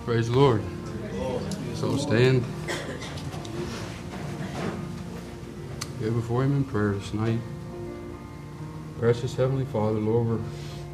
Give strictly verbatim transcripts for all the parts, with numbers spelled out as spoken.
Praise the Lord. So stand. Go before Him in prayer this night. Precious Heavenly Father, Lord, we're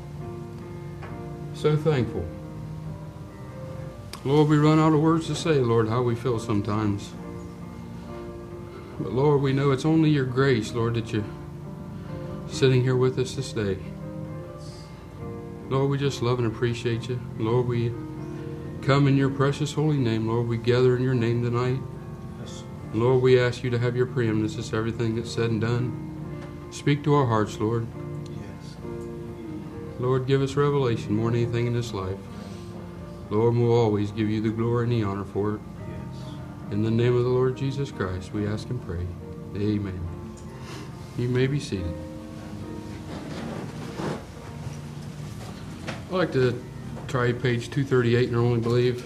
so thankful. Lord, we run out of words to say, Lord, how we feel sometimes. But Lord, we know it's only your grace, Lord, that you're sitting here with us this day. Lord, we just love and appreciate you. Lord, we come in your precious holy name. Lord, we gather in your name tonight. Lord, we ask you to have your preeminence in everything that's said and done. Speak to our hearts, Lord. Yes. Lord, give us revelation more than anything in this life. Lord, we'll always give you the glory and the honor for it. Yes. In the name of the Lord Jesus Christ, we ask and pray. Amen. You may be seated. I'd like to try page two thirty-eight in Our Only Believe.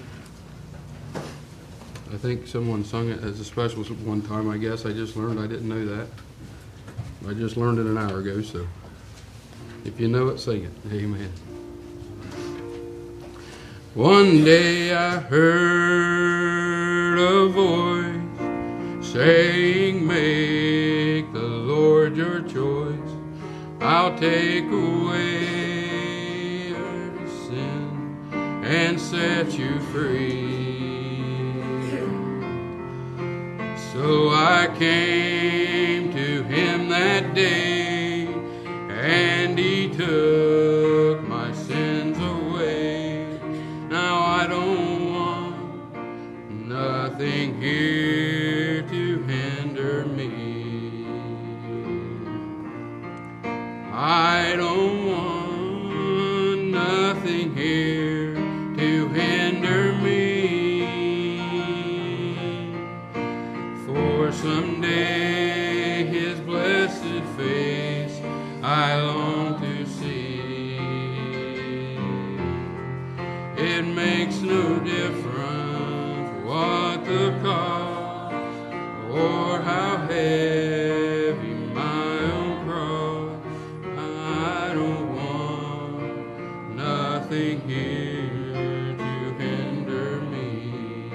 I think someone sung it as a special one time, I guess. I just learned. I didn't know that. I just learned it an hour ago, so if you know it, sing it. Amen. One day I heard a voice saying, make the Lord your choice. I'll take away your sin and set you free. So I came to him that day, and he took my sins away. Now I don't want nothing here to hinder me. I don't want nothing here to hinder me. For someday his blessed face I long to see. It makes no difference what the cost or how heavy my own cross. I don't want nothing here to hinder me.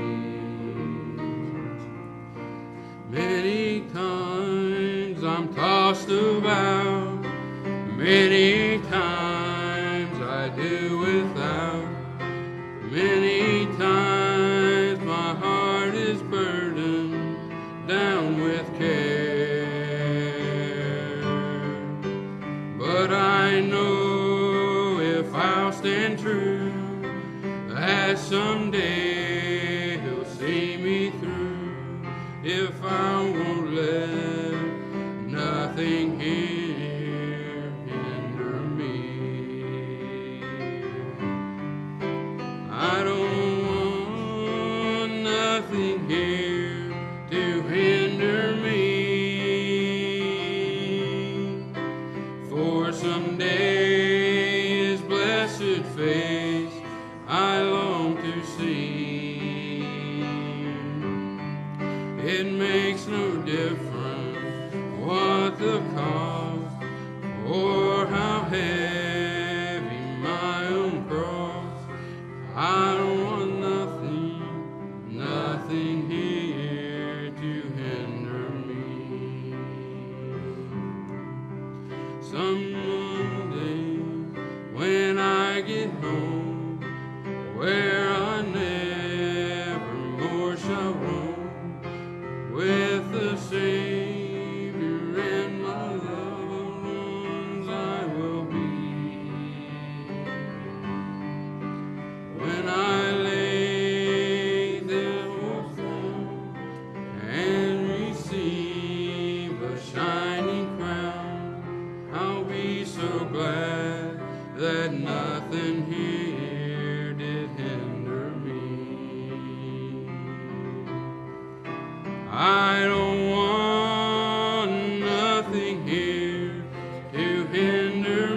Many times I'm tossed about, many times I do without, many times my heart is burdened down with care. But I know if I'll stand true, that someday he'll see me through. If I won't let nothing here hinder me. I don't want nothing here to hinder me. For someday his blessed face I long to see. It makes no difference what the cost or how heavy my own cross. I don't want nothing, nothing here to hinder me. Some Monday when I get home, where I never more shall roam, with the Savior and my loved ones I will be. When I lay there down and receive a shining crown, I'll be so glad that nothing here did hinder me. I don't want nothing here to hinder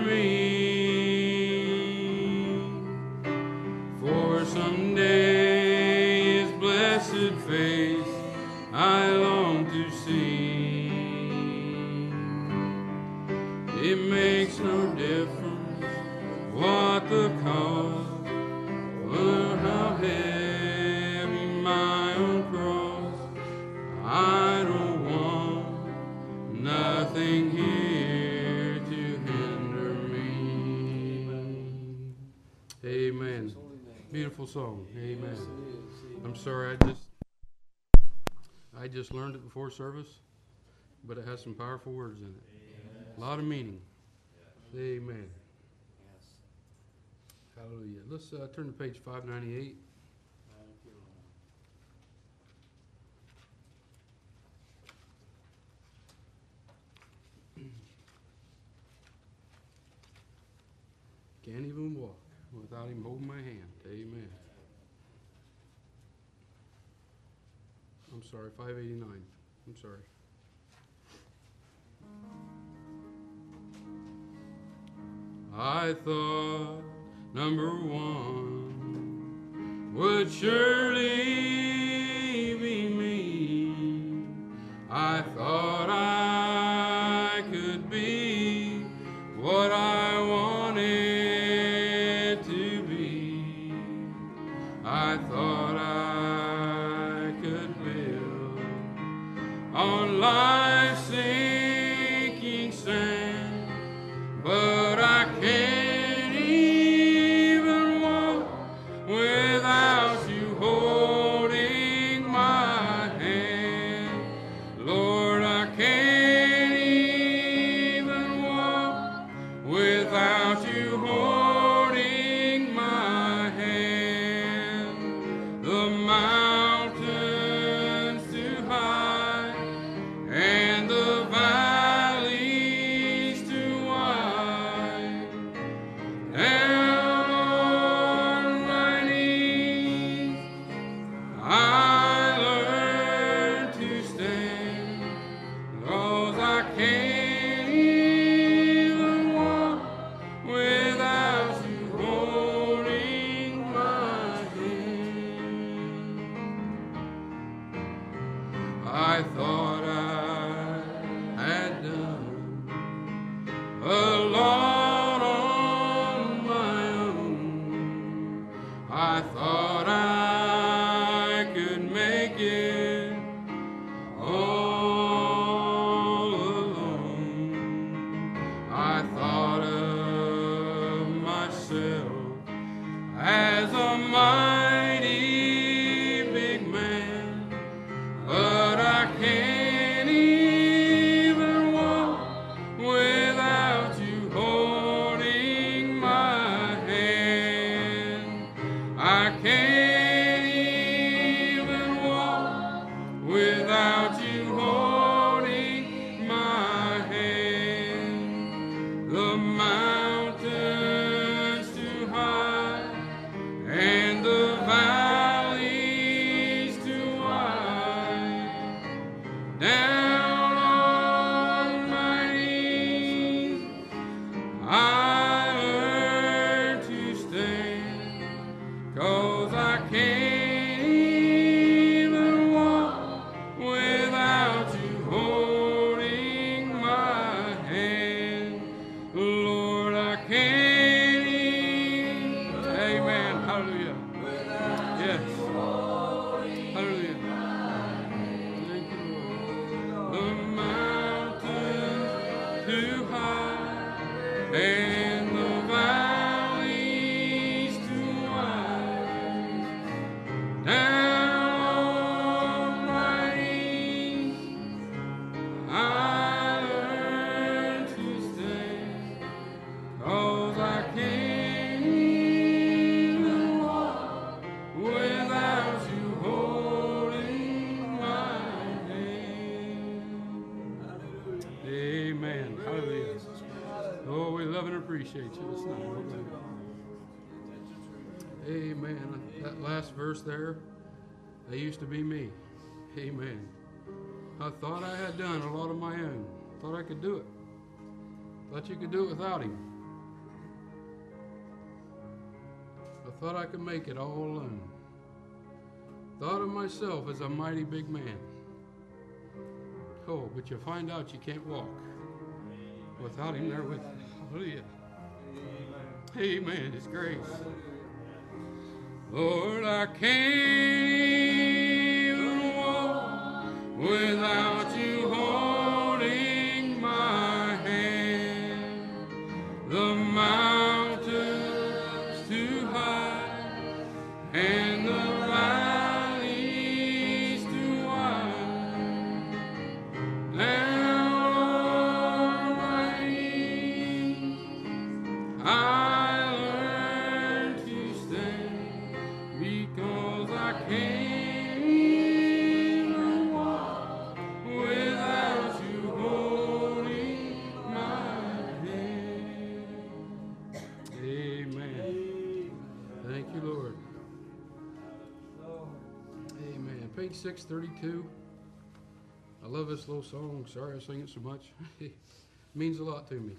me. For someday his blessed face I long to see. It makes no difference what the cost or how heavy Beautiful song. Amen. Yes, it is. I'm sorry, I just I just learned it before service, but it has some powerful words in it. Amen. A lot of meaning. Yes. Amen. Yes. Hallelujah. Let's uh, turn to page five ninety-eight. Thank you, Lord. Can't even walk without him holding my hand. Amen. I'm sorry, five eighty-nine. I'm sorry. I thought number one would surely be me. I thought I could be what I wanted to be. I thought I could build on life's sinking sand, but I can't even walk without you holding my hand. Lord, I can't even walk without you holding my hand. The mountains too high and the valleys too wide. Down on my knees, I learned to stand, 'cause I can't even walk without you holding my hand. I thought I had done a lot on my own. I thought I could make it all alone. I thought of myself as a mighty big man, but I can't even walk without you holding my hand. I can't even walk without you holding my hand. The mountains too high and the valleys too wide. Down on my knees, I learned to stand, 'cause I can't even walk without you holding my hand. Lord, I can't even. Amen. Hallelujah. Yes. Hallelujah. Thank you, Lord. The mountains too high and the valleys too wide. Down on my knees, I learned to stand, 'cause I can't even walk without you holding my hand. Amen. Hallelujah. Oh, we love and appreciate you this night. Amen. That last verse there, that used to be me. Amen. I thought I had done a lot of my own. Thought I could do it. Thought you could do it without him. I thought I could make it all alone. Thought of myself as a mighty big man. Oh, but you find out you can't walk without him there with you. Hallelujah. Amen. His grace. Lord, I can't even walk without you holding my hand. The mountains too high can't walk without you holding my hand. Amen. Thank you, Lord. Amen. Page six thirty-two. I love this little song. Sorry I sing it so much. It means a lot to me.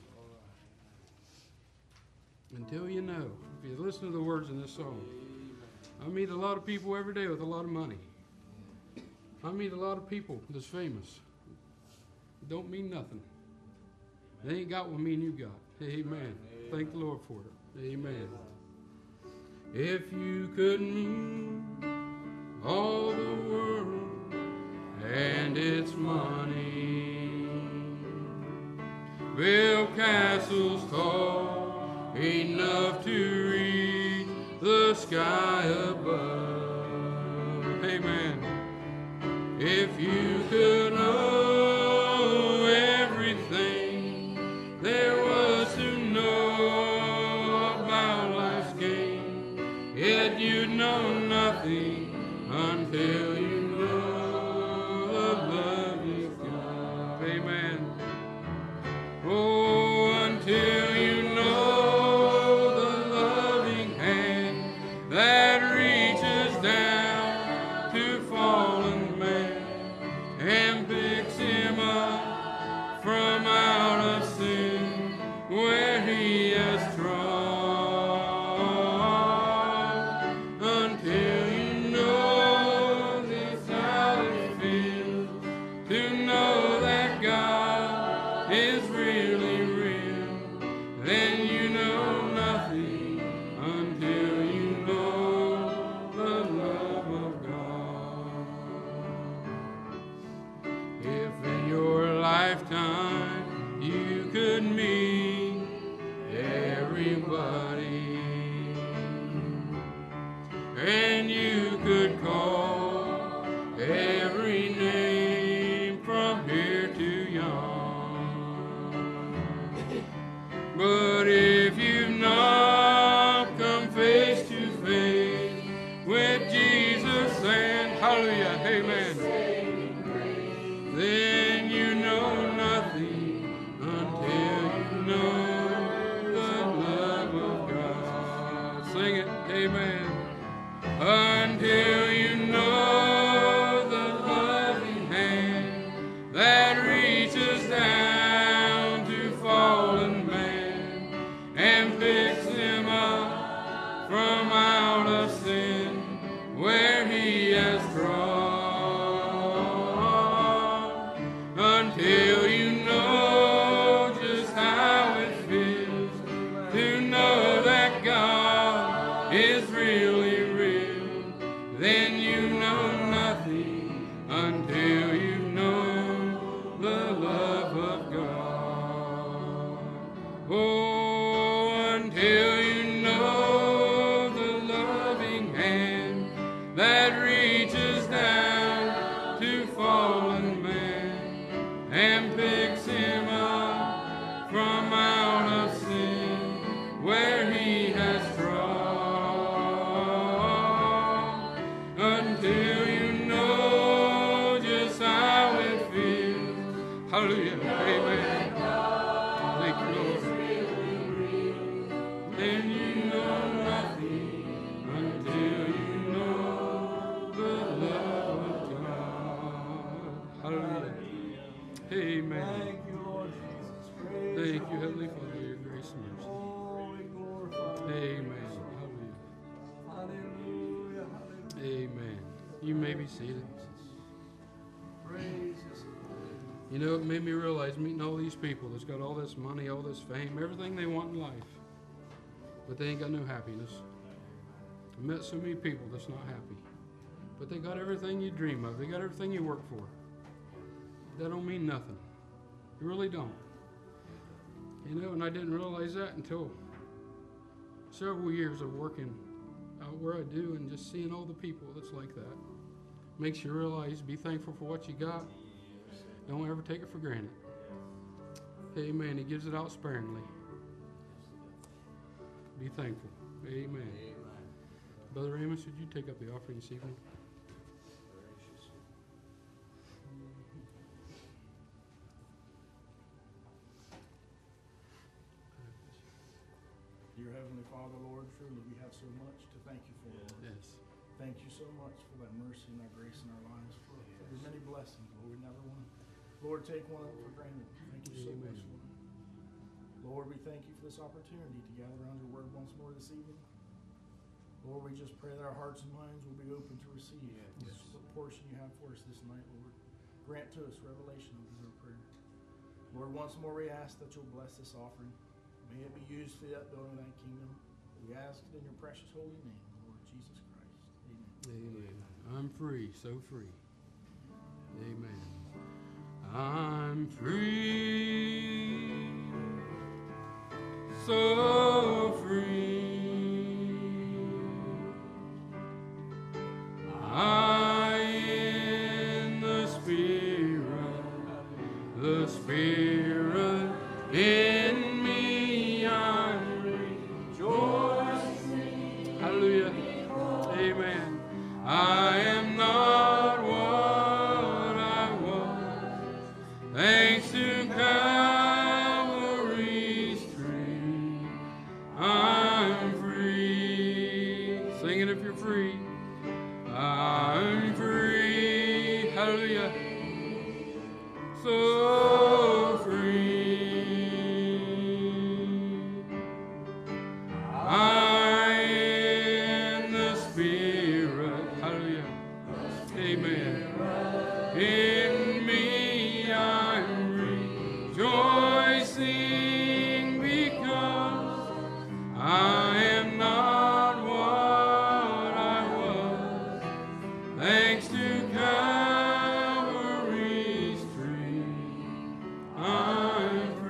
Until you know. If you listen to the words in this song. I meet a lot of people every day with a lot of money. I meet a lot of people that's famous. It don't mean nothing. They ain't got what me and you got. Amen. Thank the Lord for it. Amen. If you could move all the world and its money, build castles tall enough to reach the sky above. Amen. If you could know everything there was to know about life's game, yet you'd know nothing until you know the love you've got. Amen. Oh, until you know the loving hand that reaches down to fallen man and picks him up from out of sin where he has trod. Until you know just how it feels to know that God is really real, then you know nothing until you know the love of God. If in your lifetime you could meet everybody and you could call every name from here to yon, but if you've not come face to face with Jesus and hallelujah, amen, then you know nothing until you know the love of God. Sing it, amen. Until you know the loving hand that reaches down to fallen man and picks him up from out of sin where he has trod. Until you know just how it feels to know that God is really real, then you know nothing until you know the love of God. Oh, until you know the loving hand that reaches down to fallen man and picks him up from out of sin where he has trod. Until you know just how it feels. Hallelujah. Amen. Thank you, Lord. Then you know nothing until you know the love of God. Hallelujah. Amen. Thank you, Lord Jesus. Praise Thank you, your Heavenly holy Father, your grace and mercy. name. Oh, we glorify you. Amen. Hallelujah. Hallelujah. Amen. You may be seated. Praise His You know, it made me realize meeting all these people that's got all this money, all this fame, everything they want in life, but they ain't got no happiness. I met so many people that's not happy, but they got everything you dream of. They got everything you work for. That don't mean nothing. You really don't. You know, and I didn't realize that until several years of working out where I do and just seeing all the people that's like that. Makes you realize, be thankful for what you got. Don't ever take it for granted. Amen. He gives it out sparingly. Be thankful. Amen. Brother Amos, would you take up the offering this evening? Dear Heavenly Father, Lord, truly we have so much to thank you for, Lord. Yes. Thank you so much for that mercy and that grace in our lives, for, for the many blessings, Lord. We never want to, Lord, take one of them for granted. Thank you so Amen. much, Lord. Lord, we thank you for this opportunity to gather around your word once more this evening. Lord, we just pray that our hearts and minds will be open to receive Yes. what portion you have for us this night, Lord. Grant to us revelation of our prayer. Lord, once more we ask that you'll bless this offering. May it be used for the upbuilding of thy kingdom. We ask it in your precious holy name, Lord Jesus Christ. Amen. Amen. I'm free, so free. Amen. I'm free, so free. I in the Spirit, the Spirit in me, I'm rejoicing. Hallelujah. Amen. I am not what I was, thanks to Calvary's tree. I'm free. Sing it if you're free. I'm free. Hallelujah. So free. I in the Spirit. Hallelujah. Amen. In me I'm rejoicing because I am not what I was, thanks to Calvary's tree. I'm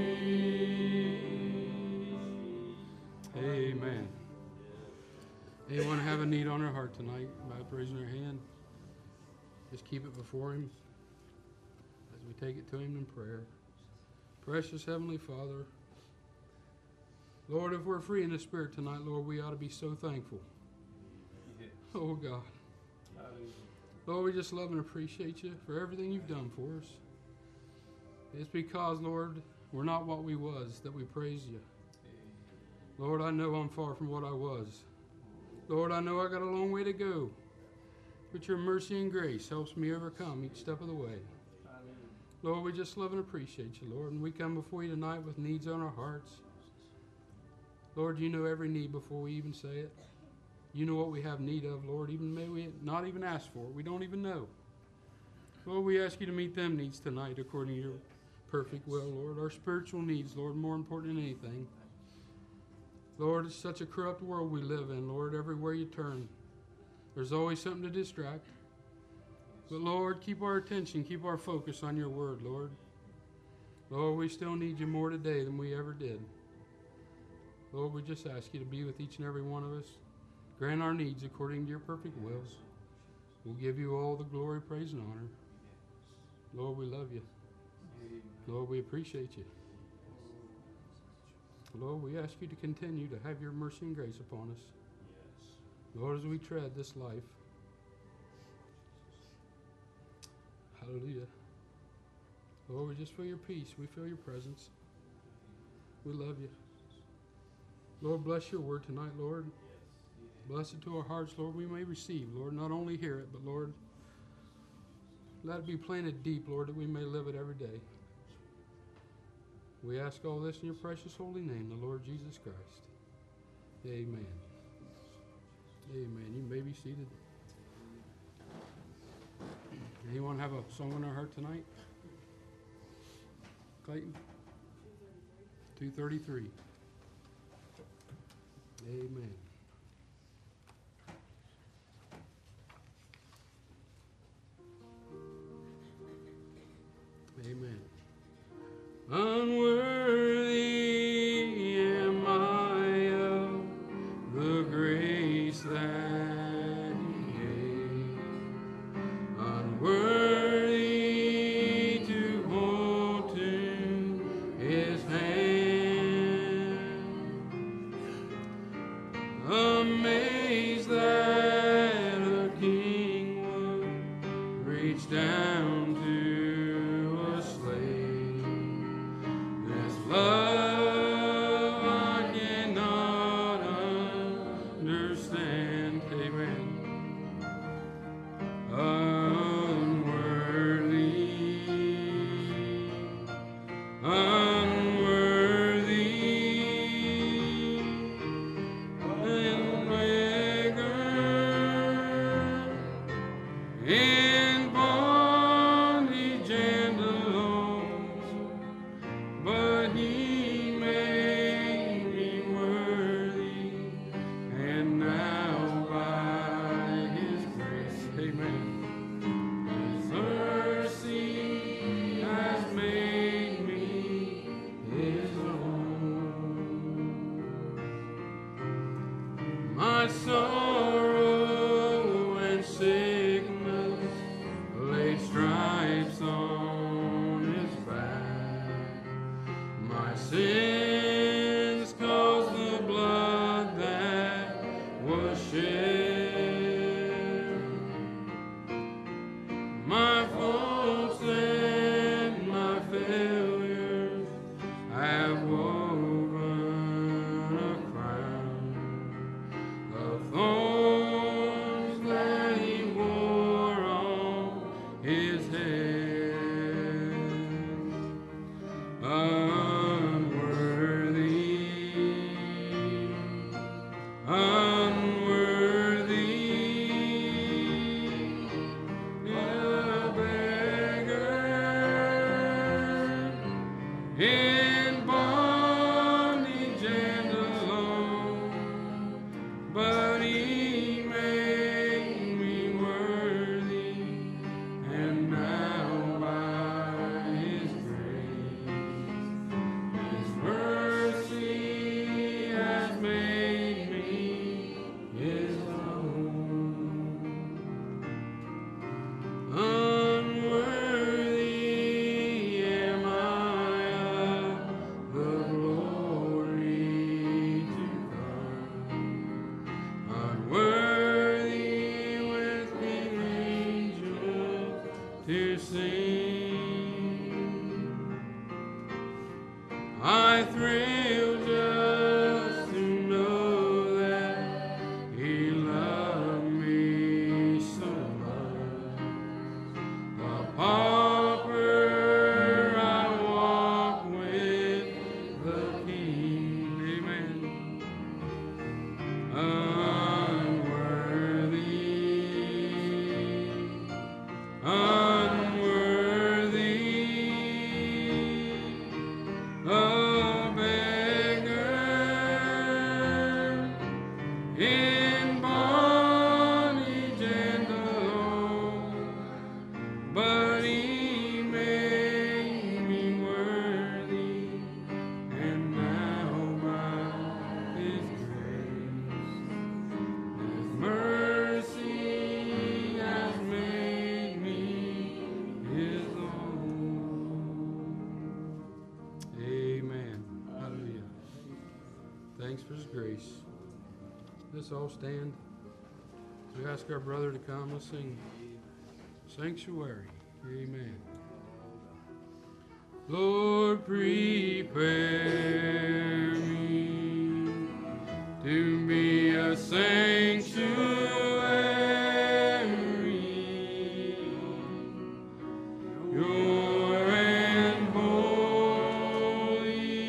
free. Amen. Anyone have a need on their heart tonight by raising their hand? Just keep it before him as we take it to him in prayer. Precious Heavenly Father, Lord, if we're free in the Spirit tonight, Lord, we ought to be so thankful. Oh, God. Lord, we just love and appreciate you for everything you've done for us. It's because, Lord, we're not what we was that we praise you. Lord, I know I'm far from what I was. Lord, I know I got a long way to go. But your mercy and grace helps me overcome each step of the way. Lord, we just love and appreciate you, Lord. And we come before you tonight with needs on our hearts. Lord, you know every need before we even say it. You know what we have need of, Lord. Even may we not even ask for it. We don't even know. Lord, we ask you to meet them needs tonight according to your perfect will, Lord. Our spiritual needs, Lord, more important than anything. Lord, it's such a corrupt world we live in, Lord. Everywhere you turn, there's always something to distract. But, Lord, keep our attention, keep our focus on your word, Lord. Lord, we still need you more today than we ever did. Lord, we just ask you to be with each and every one of us. Grant our needs according to your perfect wills. We'll give you all the glory, praise, and honor. Lord, we love you. Lord, we appreciate you. Lord, we ask you to continue to have your mercy and grace upon us. Lord, as we tread this life. Hallelujah. Lord, we just feel your peace. We feel your presence. We love you. Lord, bless your word tonight, Lord. Bless it to our hearts, Lord, we may receive, Lord, not only hear it, but, Lord, let it be planted deep, Lord, that we may live it every day. We ask all this in your precious holy name, the Lord Jesus Christ. Amen. Amen. You may be seated. Anyone have a song on their heart tonight? Clayton? two thirty-three. Amen. Amen. Unworthy am I of the grace that he gave, unworthy to hold to his hand, amazed that to sing. I thrill just to know that He loved me so much. A pauper, I walk with the King. Amen. Unworthy, unworthy, a beggar in bondage and alone, but He made me worthy, and now by His grace, His mercy has made me His own. Amen. Hallelujah. Thanks for His grace. Let's all stand. We ask our brother to come. Let's sing Sanctuary. Amen. Lord, prepare me to be a sanctuary, pure and holy,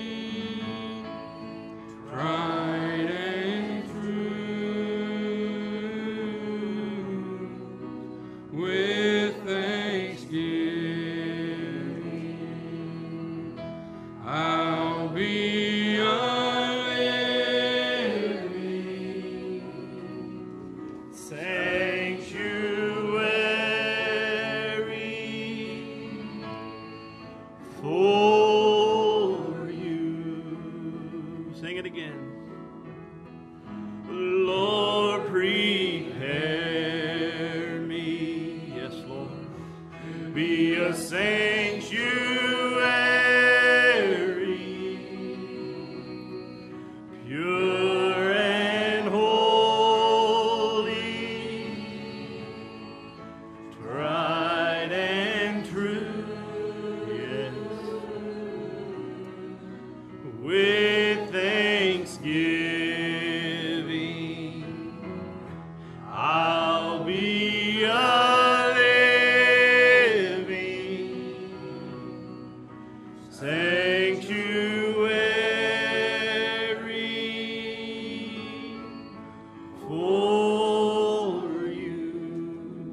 tried and true, with thanksgiving. I'll be a living sanctuary for you. Sing it again. Lord, prepare me, yes, Lord, be a sanctuary, pure and holy, tried and true, yes, with thanksgiving. I'll be a living sanctuary for you.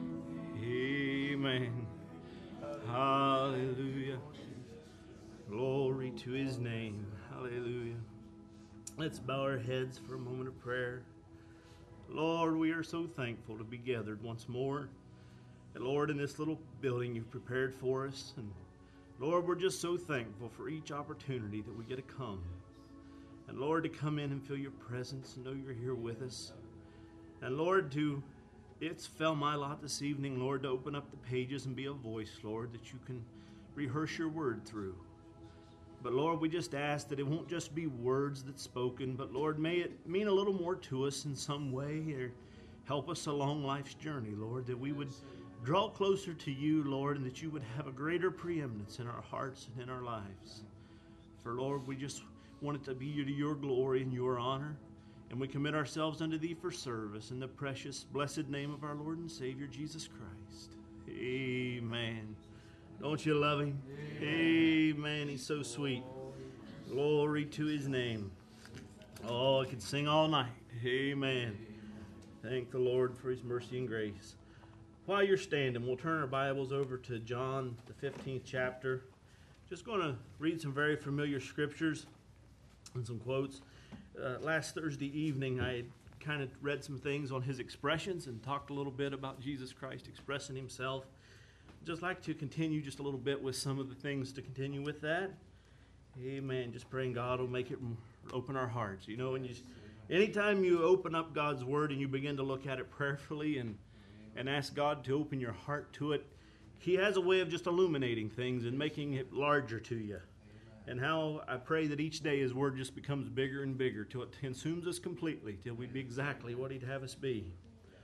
Amen. Hallelujah. Glory to His name. Hallelujah. Let's bow our heads for a moment of prayer. Lord, we are so thankful to be gathered once more. And Lord, in this little building you've prepared for us. And Lord, we're just so thankful for each opportunity that we get to come. And Lord, to come in and feel your presence and know you're here with us. And Lord, to it's fell my lot this evening, Lord, to open up the pages and be a voice, Lord, that you can rehearse your word through. But Lord, we just ask that it won't just be words that's spoken, but Lord, may it mean a little more to us in some way, or help us along life's journey, Lord, that we would draw closer to you, Lord, and that you would have a greater preeminence in our hearts and in our lives. For Lord, we just want it to be to your glory and your honor, and we commit ourselves unto thee for service in the precious, blessed name of our Lord and Savior, Jesus Christ. Amen. Don't you love him? Amen. He's so sweet. Glory to his name. Oh, I could sing all night. Amen. Thank the Lord for his mercy and grace. While you're standing, we'll turn our Bibles over to John, the fifteenth chapter. Just going to read some very familiar scriptures and some quotes. Uh, last Thursday evening, I had kind of read some things on his expressions and talked a little bit about Jesus Christ expressing himself. Just like to continue just a little bit with some of the things to continue with that. Amen. Just praying God will make it open our hearts. You know, and you, anytime you open up God's Word and you begin to look at it prayerfully and, and ask God to open your heart to it, he has a way of just illuminating things and making it larger to you. And how I pray that each day his Word just becomes bigger and bigger till it consumes us completely, till we be exactly what he'd have us be.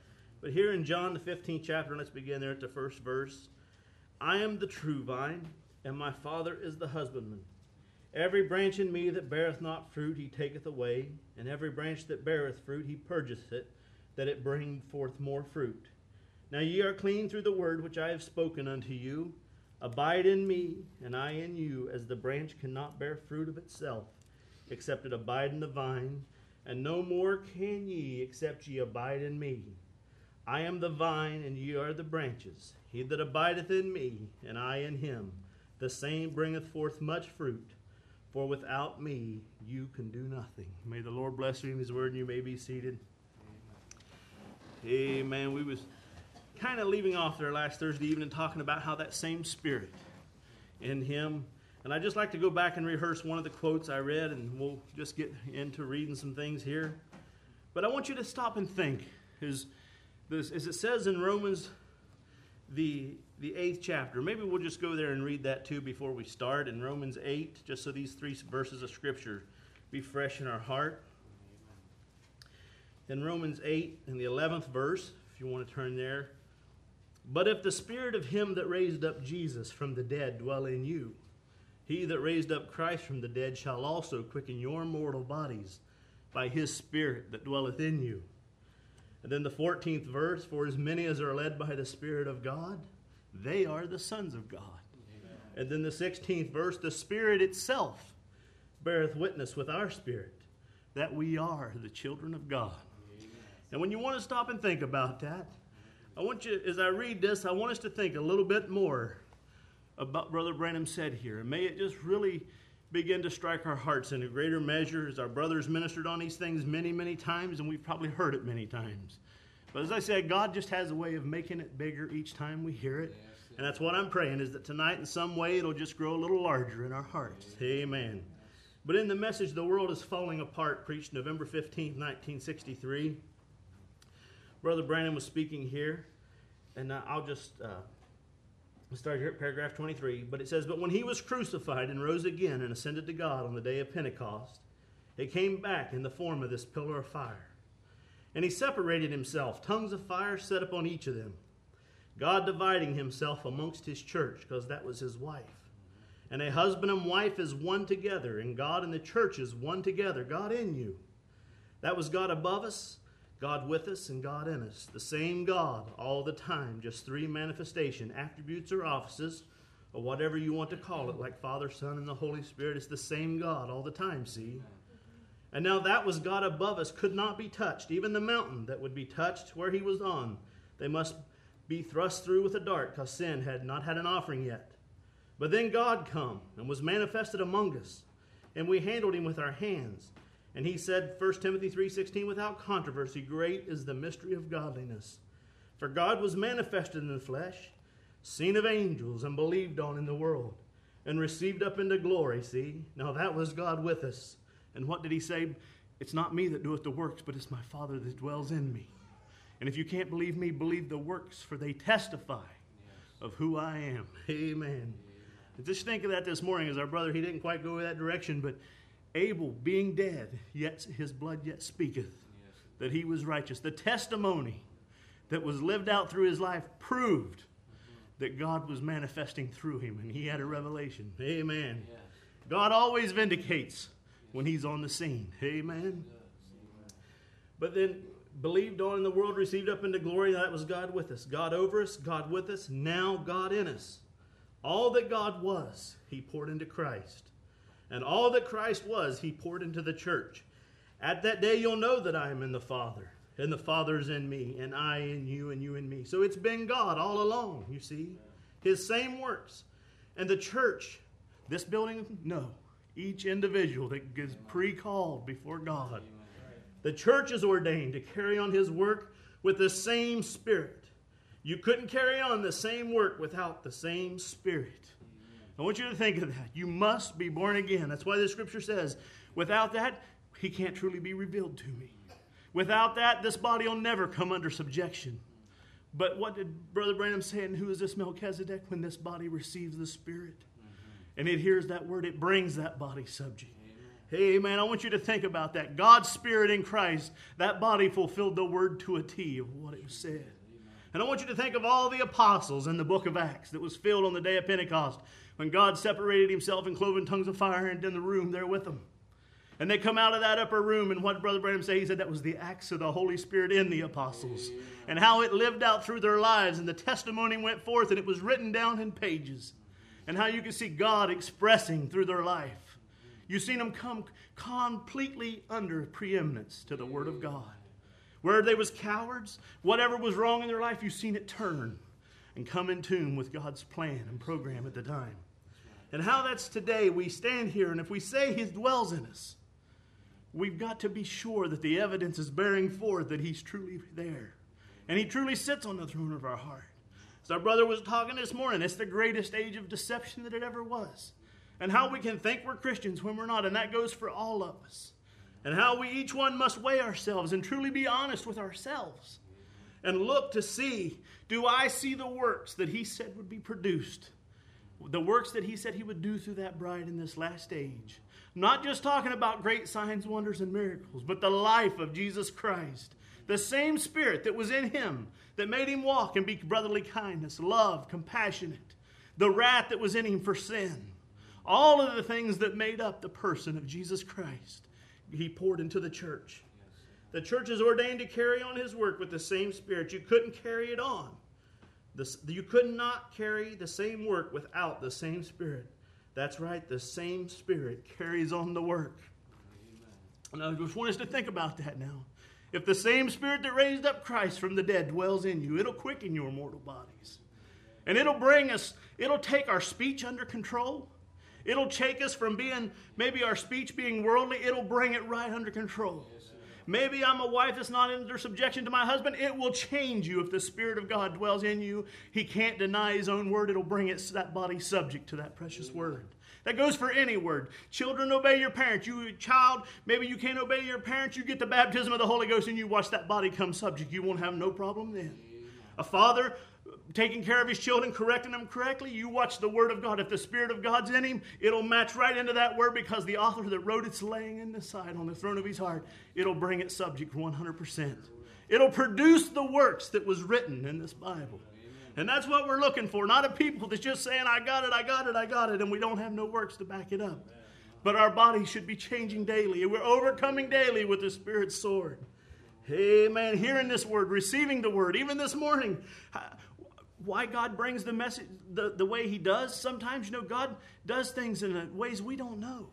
But here in John, the fifteenth chapter, let's begin there at the first verse. I am the true vine, and my Father is the husbandman. Every branch in me that beareth not fruit, he taketh away, and every branch that beareth fruit, he purgeth it, that it bring forth more fruit. Now ye are clean through the word which I have spoken unto you. Abide in me, and I in you, as the branch cannot bear fruit of itself, except it abide in the vine, and no more can ye, except ye abide in me. I am the vine, and ye are the branches. He that abideth in me, and I in him, the same bringeth forth much fruit. For without me you can do nothing. May the Lord bless you in his word, and you may be seated. Amen. Amen. We was kind of leaving off there last Thursday evening talking about how that same Spirit in him. And I'd just like to go back and rehearse one of the quotes I read, and we'll just get into reading some things here. But I want you to stop and think. As, as it says in Romans, the, the eighth chapter. Maybe we'll just go there and read that too before we start. In Romans eight, just so these three verses of Scripture be fresh in our heart. In Romans eight, in the eleventh verse, if you want to turn there. But if the Spirit of him that raised up Jesus from the dead dwell in you, he that raised up Christ from the dead shall also quicken your mortal bodies by his Spirit that dwelleth in you. And then the fourteenth verse, for as many as are led by the Spirit of God, they are the sons of God. Amen. And then the sixteenth verse, the Spirit itself beareth witness with our spirit that we are the children of God. Amen. And when you want to stop and think about that, I want you, as I read this, I want us to think a little bit more about Brother Branham said here. And may it just really begin to strike our hearts in a greater measure, as our brothers ministered on these things many, many times, and we've probably heard it many times. But as I said, God just has a way of making it bigger each time we hear it. Yes, yes. And that's what I'm praying, is that tonight in some way it'll just grow a little larger in our hearts. Amen. Amen. But in the message, The World is Falling Apart, preached November fifteenth, nineteen sixty-three, Brother Branham was speaking here, and I'll just uh, start here at paragraph twenty-three. But it says, but when he was crucified and rose again and ascended to God on the day of Pentecost, it came back in the form of this pillar of fire. And he separated himself, tongues of fire set upon each of them, God dividing himself amongst his church, because that was his wife. And a husband and wife is one together, and God and the church is one together, God in you. That was God above us, God with us, and God in us. The same God all the time, just three manifestation, attributes or offices, or whatever you want to call it, like Father, Son, and the Holy Spirit. It's the same God all the time, see? And now that was God above us, could not be touched. Even the mountain that would be touched where he was on, they must be thrust through with a dart, because sin had not had an offering yet. But then God come and was manifested among us, and we handled him with our hands. And he said, First Timothy three sixteen, without controversy, great is the mystery of godliness. For God was manifested in the flesh, seen of angels, and believed on in the world, and received up into glory, see? Now that was God with us. And what did he say? It's not me that doeth the works, but it's my Father that dwells in me. And if you can't believe me, believe the works, for they testify yes. of who I am. Amen. Amen. Just think of that this morning, as our brother, he didn't quite go that direction, but Abel being dead, yet his blood yet speaketh yes. that he was righteous. The testimony that was lived out through his life proved mm-hmm. that God was manifesting through him, and he had a revelation. Amen. Yes. God always vindicates when he's on the scene. Amen. But then believed on in the world, received up into glory. That was God with us. God over us, God with us, now God in us. All that God was, he poured into Christ. And all that Christ was, he poured into the church. At that day you'll know that I am in the Father, and the Father is in me, and I in you, and you in me. So it's been God all along, you see. His same works. And the church, this building, no. Each individual that is pre-called before God. The church is ordained to carry on his work with the same Spirit. You couldn't carry on the same work without the same Spirit. I want you to think of that. You must be born again. That's why the Scripture says, without that, he can't truly be revealed to me. Without that, this body will never come under subjection. But what did Brother Branham say? And who is this Melchizedek? When this body receives the Spirit. And it hears that word, it brings that body subject. Amen. Hey, man, I want you to think about that. God's Spirit in Christ, that body fulfilled the word to a T of what it said. And I want you to think of all the apostles in the book of Acts that was filled on the day of Pentecost when God separated himself in cloven tongues of fire and in the room there with them. And they come out of that upper room, and what Brother Branham said, he said that was the acts of the Holy Spirit in the apostles. And how it lived out through their lives, and the testimony went forth, and it was written down in pages. And how you can see God expressing through their life. You've seen them come completely under preeminence to the Word of God. Where they was cowards, whatever was wrong in their life, you've seen it turn and come in tune with God's plan and program at the time. And how that's today, we stand here, and if we say He dwells in us, we've got to be sure that the evidence is bearing forth that He's truly there. And He truly sits on the throne of our heart. As our brother was talking this morning, it's the greatest age of deception that it ever was. And how we can think we're Christians when we're not, and that goes for all of us. And how we each one must weigh ourselves and truly be honest with ourselves. And look to see, do I see the works that He said would be produced? The works that He said He would do through that bride in this last age. Not just talking about great signs, wonders, and miracles, but the life of Jesus Christ. The same Spirit that was in Him, that made Him walk and be brotherly kindness, love, compassionate. The wrath that was in Him for sin. All of the things that made up the person of Jesus Christ, He poured into the church. The church is ordained to carry on His work with the same Spirit. You couldn't carry it on. This, you could not carry the same work without the same Spirit. That's right, the same Spirit carries on the work. And I just want us to think about that now. If the same Spirit that raised up Christ from the dead dwells in you, it'll quicken your mortal bodies. And it'll bring us, it'll take our speech under control. It'll take us from being, maybe our speech being worldly, it'll bring it right under control. Maybe I'm a wife that's not under subjection to my husband. It will change you if the Spirit of God dwells in you. He can't deny His own word. It'll bring it, that body subject to that precious word. That goes for any word. Children, obey your parents. You, child, maybe you can't obey your parents. You get the baptism of the Holy Ghost and you watch that body come subject. You won't have no problem then. A father taking care of his children, correcting them correctly, you watch the Word of God. If the Spirit of God's in him, it'll match right into that Word because the author that wrote it's laying in the side on the throne of his heart. It'll bring it subject one hundred percent. It'll produce the works that was written in this Bible. And that's what we're looking for. Not a people that's just saying, I got it, I got it, I got it, and we don't have no works to back it up. But our body should be changing daily. We're overcoming daily with the Spirit's sword. Amen. Hearing this word, receiving the word, even this morning. Why God brings the message the, the way He does. Sometimes, you know, God does things in ways we don't know.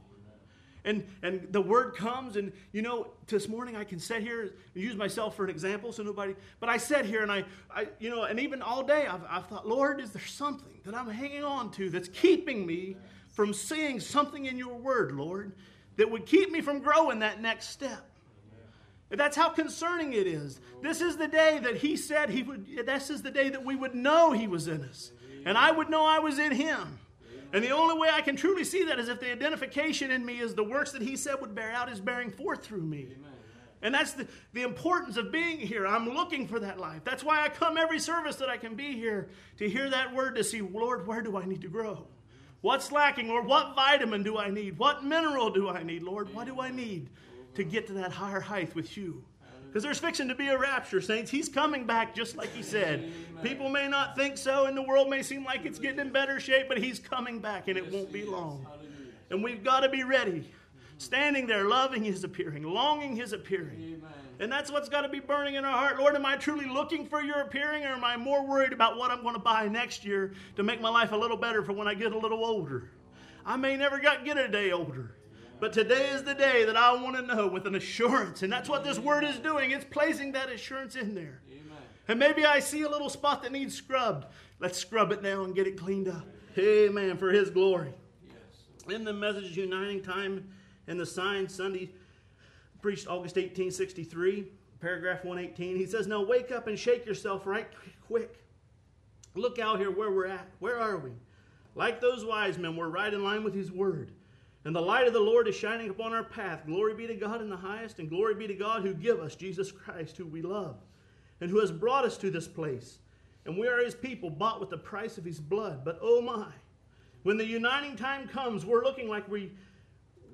And and the word comes, and, you know, this morning I can sit here and use myself for an example so nobody, but I sat here and I, I you know, and even all day I've, I've thought, Lord, is there something that I'm hanging on to that's keeping me from seeing something in your word, Lord, that would keep me from growing that next step? That's how concerning it is. This is the day that He said He would, this is the day that we would know He was in us. And I would know I was in Him. And the only way I can truly see that is if the identification in me is the works that He said would bear out is bearing forth through me. And that's the, the importance of being here. I'm looking for that life. That's why I come every service that I can be here to hear that word, to see, Lord, where do I need to grow? What's lacking, Lord? What vitamin do I need? What mineral do I need, Lord? What do I need to get to that higher height with you? Because there's fixing to be a rapture, saints. He's coming back just like He said. People may not think so, and the world may seem like it's getting in better shape, but He's coming back, and it won't be long. And we've got to be ready, standing there, loving His appearing, longing His appearing. And that's what's got to be burning in our heart. Lord, am I truly looking for your appearing, or am I more worried about what I'm going to buy next year to make my life a little better for when I get a little older? I may never get a day older. But today is the day that I want to know with an assurance. And that's what this word is doing. It's placing that assurance in there. Amen. And maybe I see a little spot that needs scrubbed. Let's scrub it now and get it cleaned up. Amen. For His glory. Yes. In the Message Uniting Time and the Sign Sunday, preached August eighteen sixty-three, paragraph one eighteen, he says, now wake up and shake yourself right quick. Look out here where we're at. Where are we? Like those wise men, we're right in line with His word. And the light of the Lord is shining upon our path. Glory be to God in the highest, and glory be to God who give us Jesus Christ, who we love, and who has brought us to this place. And we are His people, bought with the price of His blood. But oh my, when the uniting time comes, we're looking like we,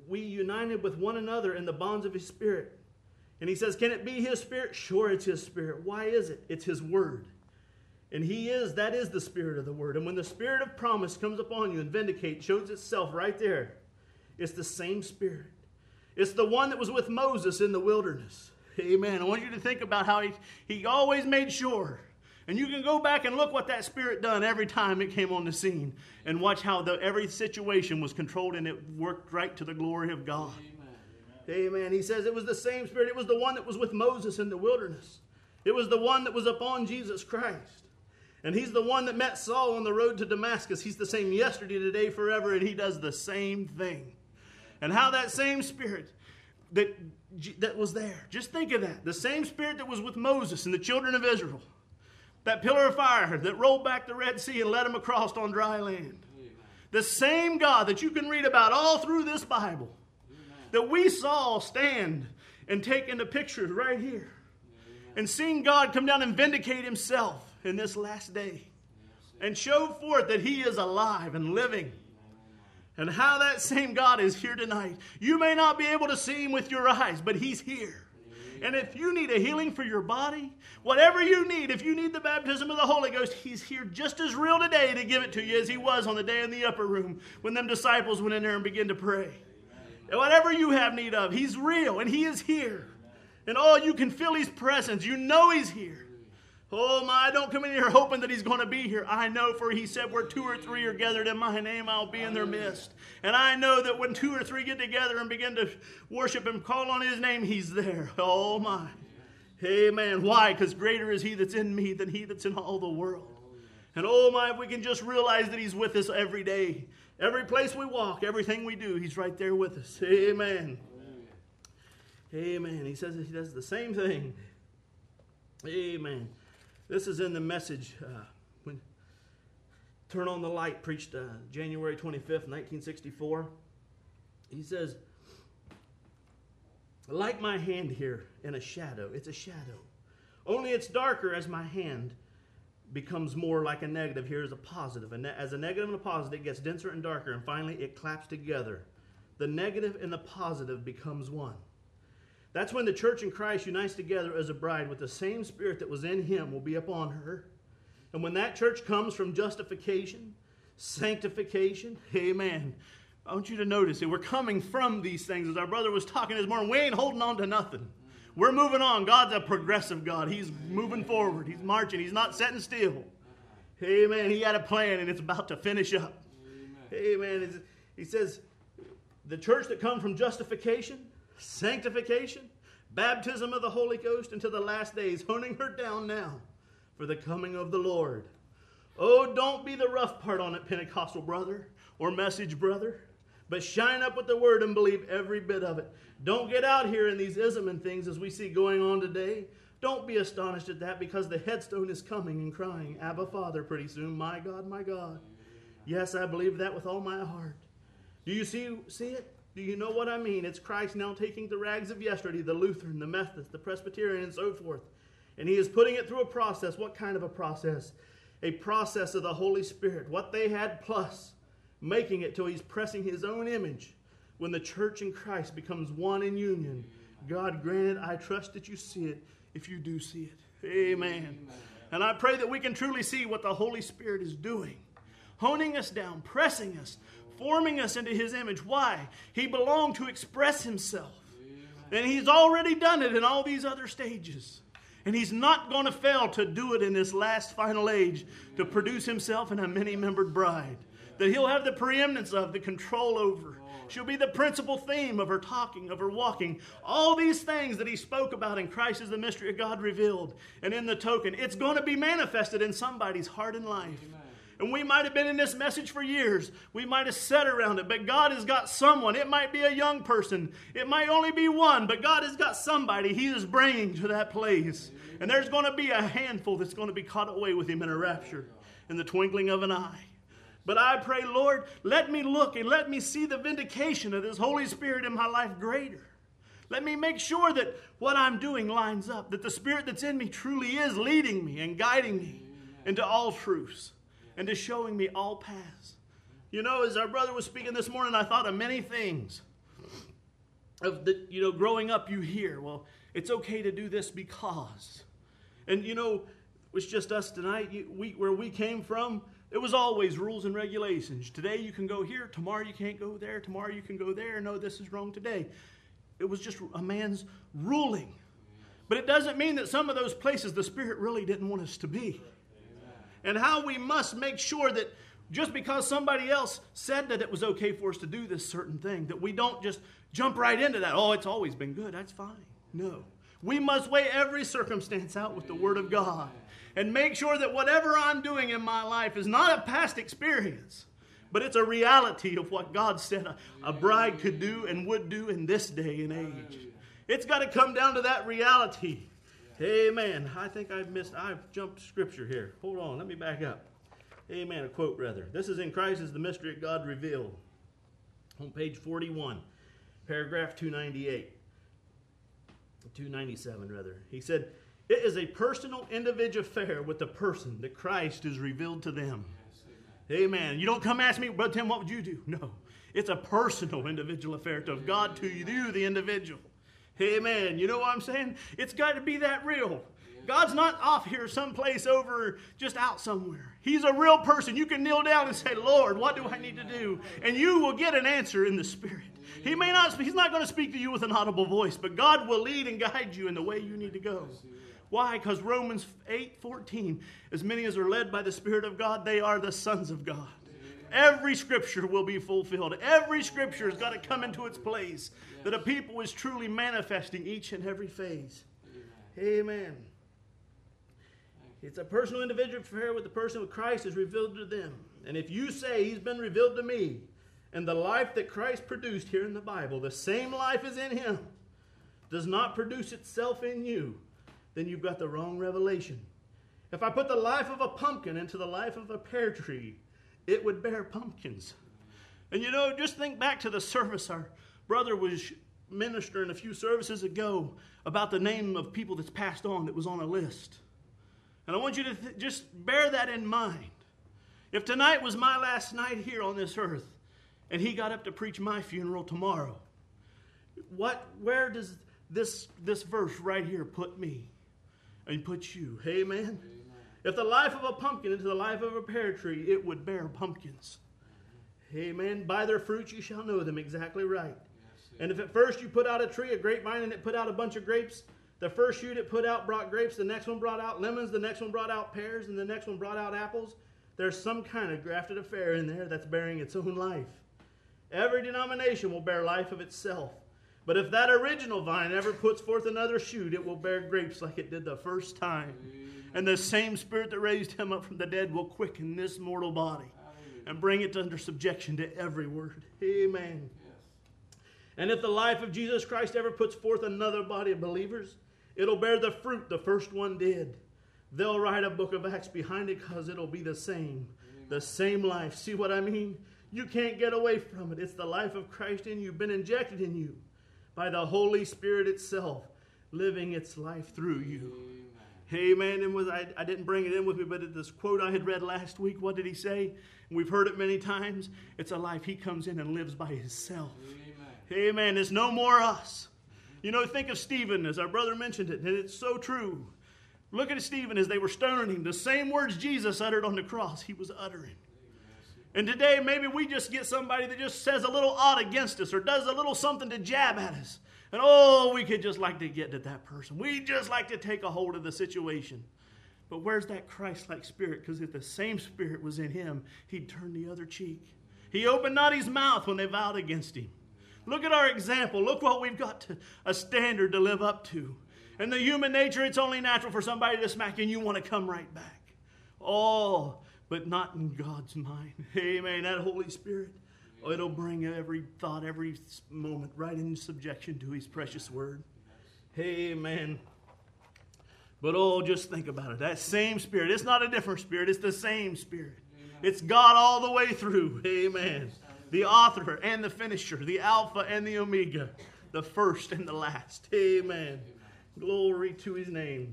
we united with one another in the bonds of his Spirit. And he says, can it be his Spirit? Sure, it's his Spirit. Why is it? It's his word. And he is, that is the Spirit of the word. And when the Spirit of promise comes upon you and vindicate, shows itself right there, it's the same Spirit. It's the one that was with Moses in the wilderness. Amen. I want you to think about how he, he always made sure. And you can go back and look what that Spirit done every time it came on the scene. And watch how the, every situation was controlled and it worked right to the glory of God. Amen. Amen. He says it was the same Spirit. It was the one that was with Moses in the wilderness. It was the one that was upon Jesus Christ. And he's the one that met Saul on the road to Damascus. He's the same yesterday, today, forever, and he does the same thing. And how that same Spirit that, that was there, just think of that. The same Spirit that was with Moses and the children of Israel. That pillar of fire that rolled back the Red Sea and led them across on dry land. Amen. The same God that you can read about all through this Bible. Amen. That we saw stand and take into pictures right here. Amen. And seeing God come down and vindicate himself in this last day. And show forth that he is alive and living. And how that same God is here tonight. You may not be able to see him with your eyes, but he's here. And if you need a healing for your body, whatever you need, if you need the baptism of the Holy Ghost, he's here just as real today to give it to you as he was on the day in the upper room when them disciples went in there and began to pray. And whatever you have need of, he's real and he is here. And oh, you can feel his presence. You know he's here. Oh my, don't come in here hoping that he's going to be here. I know, for he said where two or three are gathered in my name, I'll be in their midst. And I know that when two or three get together and begin to worship him, call on his name, he's there. Oh my. Amen. Why? Because greater is he that's in me than he that's in all the world. And oh my, if we can just realize that he's with us every day. Every place we walk, everything we do, he's right there with us. Amen. Amen. He says he does the same thing. Amen. This is in the Message. Uh, when Turn on the Light preached uh, January twenty-fifth, nineteen sixty-four. He says, like my hand here in a shadow. It's a shadow. Only it's darker as my hand becomes more like a negative. Here is a positive. And as a negative and a positive, it gets denser and darker. And finally, it claps together. The negative and the positive becomes one. That's when the church in Christ unites together as a bride with the same Spirit that was in him will be upon her. And when that church comes from justification, sanctification, amen. I want you to notice that we're coming from these things. As our brother was talking this morning, we ain't holding on to nothing. We're moving on. God's a progressive God. He's moving forward. He's marching. He's not sitting still. Amen. He had a plan and it's about to finish up. Amen. He says, the church that comes from justification, sanctification, baptism of the Holy Ghost into the last days, honing her down now for the coming of the Lord. Oh, don't be the rough part on it, Pentecostal brother or Message brother, but shine up with the word and believe every bit of it. Don't get out here in these ism and things as we see going on today. Don't be astonished at that, because the headstone is coming and crying, Abba, Father, pretty soon. My God, my God. Yes, I believe that with all my heart. Do you see, see it? Do you know what I mean? It's Christ now taking the rags of yesterday, the Lutheran, the Methodist, the Presbyterian, and so forth. And he is putting it through a process. What kind of a process? A process of the Holy Spirit. What they had plus, making it till he's pressing his own image. When the church in Christ becomes one in union, God granted, I trust that you see it if you do see it. Amen. Amen. And I pray that we can truly see what the Holy Spirit is doing. Honing us down, pressing us, forming us into his image. Why? He belonged to express himself. Amen. And he's already done it in all these other stages. And he's not going to fail to do it in this last final age, to produce himself in a many-membered bride that he'll have the preeminence of, the control over. She'll be the principal theme of her talking, of her walking. All these things that he spoke about in Christ is the mystery of God revealed. And in the token, it's going to be manifested in somebody's heart and life. Amen. And we might have been in this message for years. We might have sat around it. But God has got someone. It might be a young person. It might only be one. But God has got somebody he is bringing to that place. Amen. And there's going to be a handful that's going to be caught away with him in a rapture in the twinkling of an eye. But I pray, Lord, let me look and let me see the vindication of this Holy Spirit in my life greater. Let me make sure that what I'm doing lines up, that the Spirit that's in me truly is leading me and guiding me into all truths and to showing me all paths. You know, as our brother was speaking this morning, I thought of many things. of the, you know, growing up you hear, well, it's okay to do this because. And, you know, it was just us tonight. You, we, where we came from, it was always rules and regulations. Today you can go here. Tomorrow you can't go there. Tomorrow you can go there. No, this is wrong today. It was just a man's ruling. But it doesn't mean that some of those places the Spirit really didn't want us to be. And how we must make sure that just because somebody else said that it was okay for us to do this certain thing, that we don't just jump right into that. Oh, it's always been good. That's fine. No. We must weigh every circumstance out with the Word of God and make sure that whatever I'm doing in my life is not a past experience, but it's a reality of what God said a, a bride could do and would do in this day and age. It's got to come down to that reality. Amen. I think I've missed, I've jumped scripture here. Hold on, let me back up. Amen, a quote rather. This is in Christ is the mystery of God revealed. On page forty-one, paragraph two ninety-eight. two ninety-seven rather. He said, it is a personal individual affair with the person that Christ is revealed to them. Yes, amen. Amen. You don't come ask me, Brother Tim, what would you do? No. It's a personal individual affair of God to you, the individual. Amen. You know what I'm saying? It's got to be that real. God's not off here someplace over just out somewhere. He's a real person. You can kneel down and say, Lord, what do I need to do? And you will get an answer in the Spirit. He may not, he's not going to speak to you with an audible voice, but God will lead and guide you in the way you need to go. Why? Because Romans eight fourteen, as many as are led by the Spirit of God, they are the sons of God. Every scripture will be fulfilled. Every scripture has got to come into its place that a people is truly manifesting each and every phase. Amen. It's a personal individual affair with the person with Christ is revealed to them. And if you say he's been revealed to me, and the life that Christ produced here in the Bible, the same life is in him, does not produce itself in you, then you've got the wrong revelation. If I put the life of a pumpkin into the life of a pear tree, it would bear pumpkins. And you know, just think back to the service our brother was ministering a few services ago about the name of people that's passed on that was on a list. And I want you to th- just bear that in mind. If tonight was my last night here on this earth, and he got up to preach my funeral tomorrow, what, where does this, this verse right here put me and put you? Amen? Amen. If the life of a pumpkin into the life of a pear tree, it would bear pumpkins. Amen. By their fruits you shall know them. Exactly right. Yes, and if at first you put out a tree, a grapevine, and it put out a bunch of grapes, the first shoot it put out brought grapes, the next one brought out lemons, the next one brought out pears, and the next one brought out apples. There's some kind of grafted affair in there that's bearing its own life. Every denomination will bear life of itself. But if that original vine ever puts forth another shoot, it will bear grapes like it did the first time. Amen. And the same Spirit that raised him up from the dead will quicken this mortal body. Amen. And bring it under subjection to every word. Amen. Yes. And if the life of Jesus Christ ever puts forth another body of believers, it'll bear the fruit the first one did. They'll write a book of Acts behind it because it'll be the same. Amen. The same life. See what I mean? You can't get away from it. It's the life of Christ in you, been injected in you by the Holy Spirit itself, living its life through you. Amen. Amen. And was, I, I didn't bring it in with me, but this quote I had read last week, what did he say? And we've heard it many times. It's a life he comes in and lives by himself. Amen. Amen. It's no more us. You know, think of Stephen, as our brother mentioned it, and it's so true. Look at Stephen as they were stoning him. The same words Jesus uttered on the cross, he was uttering. And today, maybe we just get somebody that just says a little odd against us or does a little something to jab at us. And oh, we could just like to get to that person. We just like to take a hold of the situation. But where's that Christ-like spirit? Because if the same spirit was in him, he'd turn the other cheek. He opened not his mouth when they vowed against him. Look at our example. Look what we've got to, a standard to live up to. And the human nature, it's only natural for somebody to smack you and you want to come right back. Oh, but not in God's mind. Amen. That Holy Spirit, oh, it'll bring every thought, every moment right in subjection to his precious word. Amen. But oh, just think about it. That same Spirit. It's not a different Spirit. It's the same Spirit. It's God all the way through. Amen. The author and the finisher. The Alpha and the Omega. The first and the last. Amen. Glory to his name.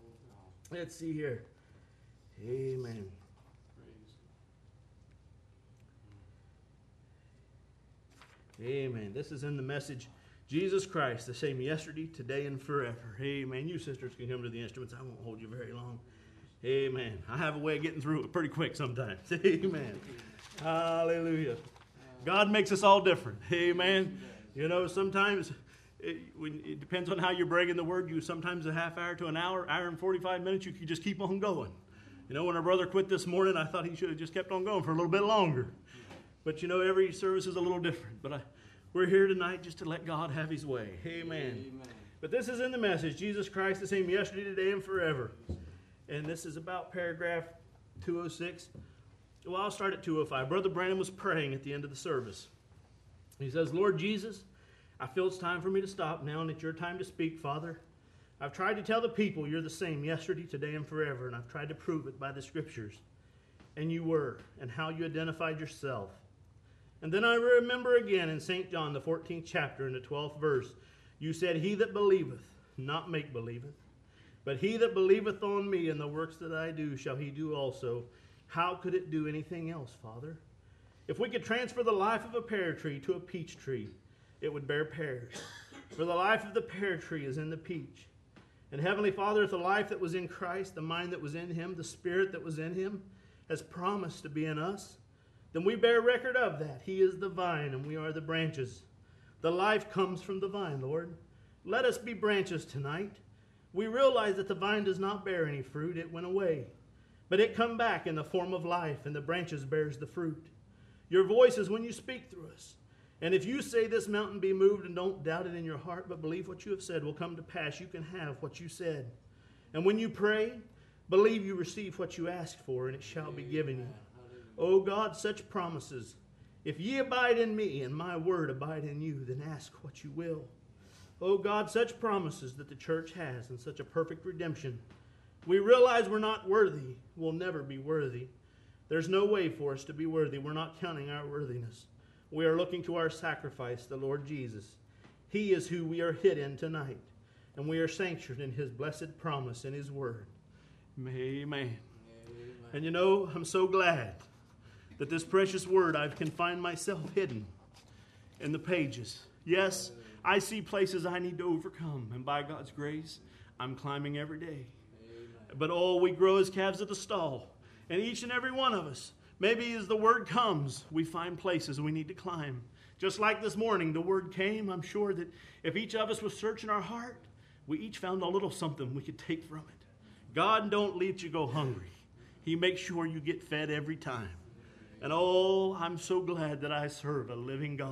Let's see here. Amen. Amen. This is in the Message Jesus Christ, the same yesterday, today, and forever. Amen. You sisters can come to the instruments. I won't hold you very long. Amen. I have a way of getting through it pretty quick sometimes. Amen. Hallelujah. God makes us all different. Amen. You know, sometimes it, when, it depends on how you're breaking the word. You sometimes a half hour to an hour, hour and forty-five minutes, you can just keep on going. You know, when our brother quit this morning, I thought he should have just kept on going for a little bit longer. But, you know, every service is a little different. But I, we're here tonight just to let God have his way. Amen. Amen. But this is in the message, Jesus Christ the same yesterday, today, and forever. And this is about paragraph two oh six. Well, I'll start at two oh five. Brother Brandon was praying at the end of the service. He says, Lord Jesus, I feel it's time for me to stop now, and it's your time to speak, Father. I've tried to tell the people you're the same yesterday, today, and forever, and I've tried to prove it by the Scriptures. And you were, and how you identified yourself. And then I remember again in Saint John, the fourteenth chapter, in the twelfth verse, you said, he that believeth, not make believeth, but he that believeth on me and the works that I do shall he do also. How could it do anything else, Father? If we could transfer the life of a pear tree to a peach tree, it would bear pears. For the life of the pear tree is in the peach. And Heavenly Father, if the life that was in Christ, the mind that was in him, the spirit that was in him, has promised to be in us, then we bear record of that. He is the vine and we are the branches. The life comes from the vine, Lord. Let us be branches tonight. We realize that the vine does not bear any fruit. It went away. But it come back in the form of life, and the branches bears the fruit. Your voice is when you speak through us. And if you say this mountain be moved and don't doubt it in your heart, but believe what you have said will come to pass, you can have what you said. And when you pray, believe you receive what you ask for, and it shall be given you. O God, such promises. If ye abide in me, and my word abide in you, then ask what you will. O God, such promises that the church has, and such a perfect redemption. We realize we're not worthy. We'll never be worthy. There's no way for us to be worthy. We're not counting our worthiness. We are looking to our sacrifice, the Lord Jesus. He is who we are hid in tonight. And we are sanctuated in his blessed promise in his word. Amen. Amen. And you know, I'm so glad that this precious word, I can find myself hidden in the pages. Yes, I see places I need to overcome. And by God's grace, I'm climbing every day. But oh, we grow as calves at the stall. And each and every one of us, maybe as the word comes, we find places we need to climb. Just like this morning, the word came. I'm sure that if each of us was searching our heart, we each found a little something we could take from it. God don't let you go hungry. He makes sure you get fed every time. And oh, I'm so glad that I serve a living God.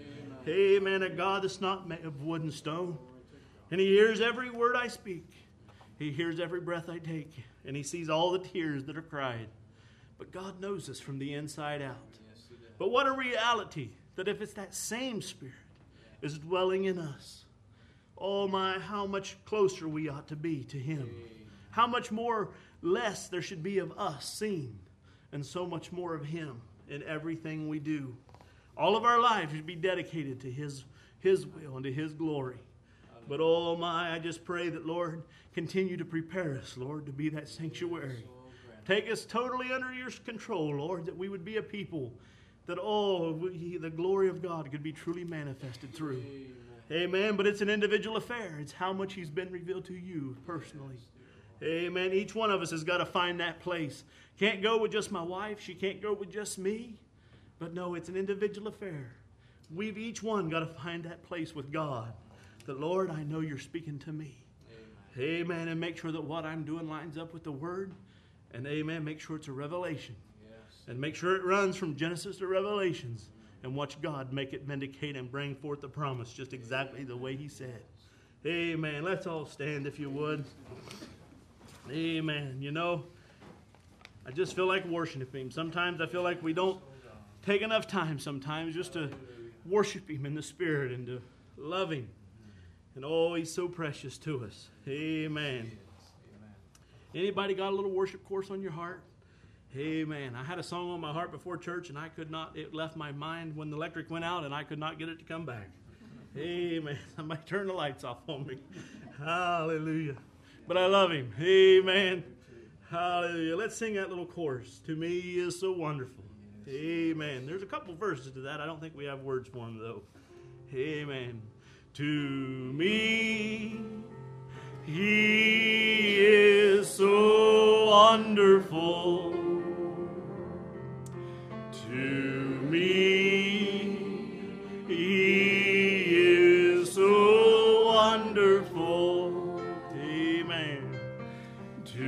Amen. A God that's not made of wood and stone. And he hears every word I speak. He hears every breath I take, and he sees all the tears that are cried. But God knows us from the inside out. But what a reality that if it's that same Spirit is dwelling in us, oh my, how much closer we ought to be to him. How much more less there should be of us seen, and so much more of him in everything we do. All of our lives should be dedicated to his, his will and to his glory. But oh my, I just pray that, Lord, continue to prepare us, Lord, to be that sanctuary. Take us totally under your control, Lord, that we would be a people that, oh, we, the glory of God could be truly manifested through. Amen. Amen. But it's an individual affair. It's how much he's been revealed to you personally. Amen. Each one of us has got to find that place. Can't go with just my wife. She can't go with just me. But no, it's an individual affair. We've each one got to find that place with God. That, Lord, I know you're speaking to me. Amen. Amen. And make sure that what I'm doing lines up with the word. And amen, make sure it's a revelation. Yes. And make sure it runs from Genesis to Revelations. And watch God make it vindicate and bring forth the promise just exactly the way he said. Amen. Let's all stand if you would. Amen. You know, I just feel like worshiping him. Sometimes I feel like we don't take enough time sometimes just to worship him in the Spirit and to love him. And oh, he's so precious to us. Amen. Anybody got a little worship course on your heart? Amen. I had a song on my heart before church, and I could not, it left my mind when the electric went out, and I could not get it to come back. Amen. Somebody turn the lights off on me. Hallelujah. But I love him. Amen. Hallelujah. Let's sing that little chorus. To me, he is so wonderful. Amen. There's a couple verses to that. I don't think we have words for them, though. Amen. To me, He is so wonderful. To me, He is so wonderful. Amen. To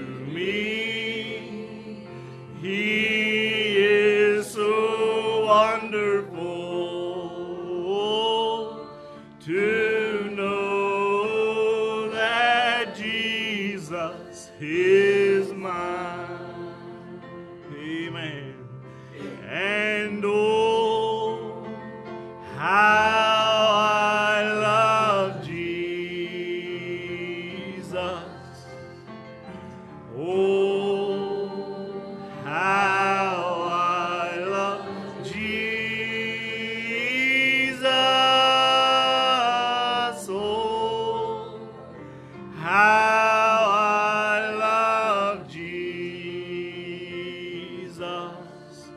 me, He is so wonderful to know that Jesus is mine. Amen. And oh, how I love Jesus. Oh, how I love Jesus. Oh, how I love Jesus,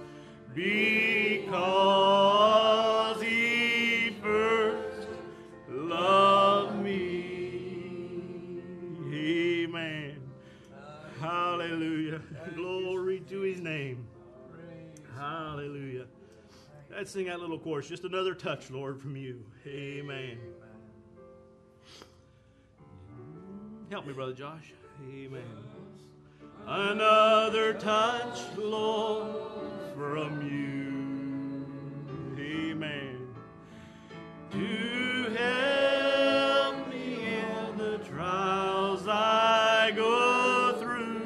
because He first loved me. Amen. Hallelujah. Glory to His name. Hallelujah. Let's sing that little chorus. Just another touch, Lord, from You. Amen. Help me, Brother Josh. Amen. Another touch, Lord, from You. Amen. To help me in the trials I go through.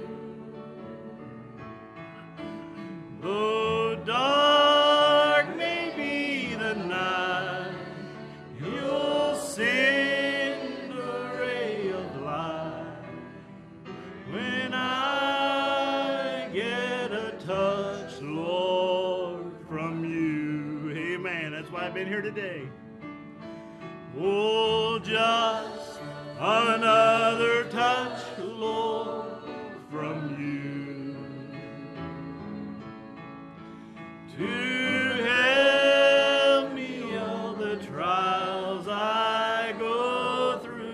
Though dark may be the night, You'll send a ray of light. When I get a touch, Lord, from You. Amen. That's why I've been here today. Oh, just another touch, Lord, from You. To help me all the trials I go through.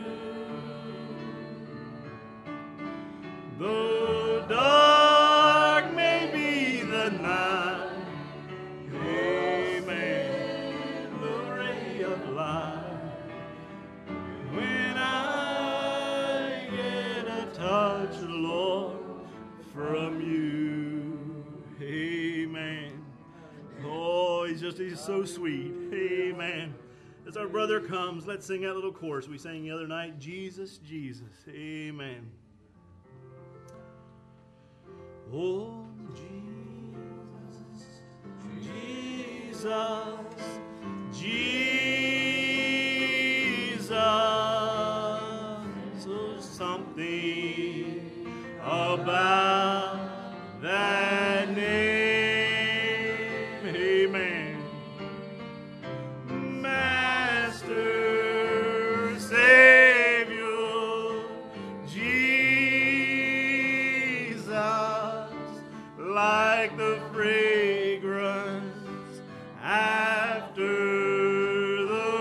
Though dark may be the night, amen, the ray of light. When I get a touch, Lord, from You, amen. Oh, He's just, He's so sweet, amen. As our brother comes, let's sing that little chorus we sang the other night, Jesus, Jesus, amen. Oh, Jesus, Jesus, Jesus, oh, something about that name, amen. Master, Savior, Jesus, like the fragrance after the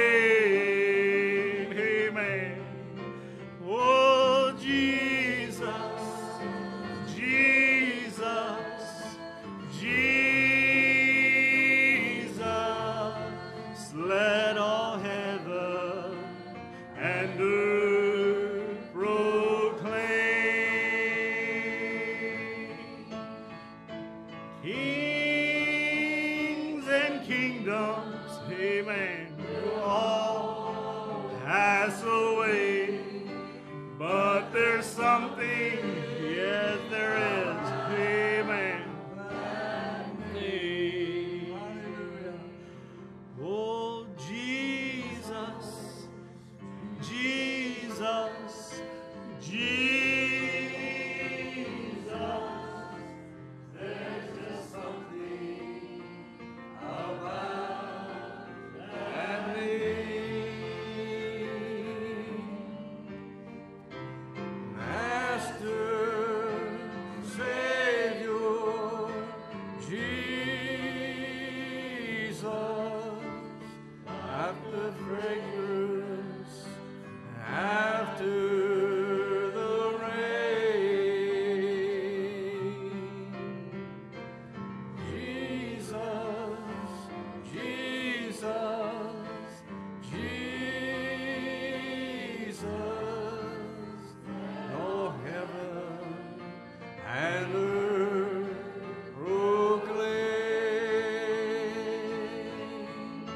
rain, amen. Oh, Jesus, Jesus, Jesus, let all heaven and earth proclaim. Kings and kingdoms, amen, will all pass away, but there's something, yes there is, amen. Oh, Jesus, Jesus, Jesus, there's just something about that name. and earth proclaim.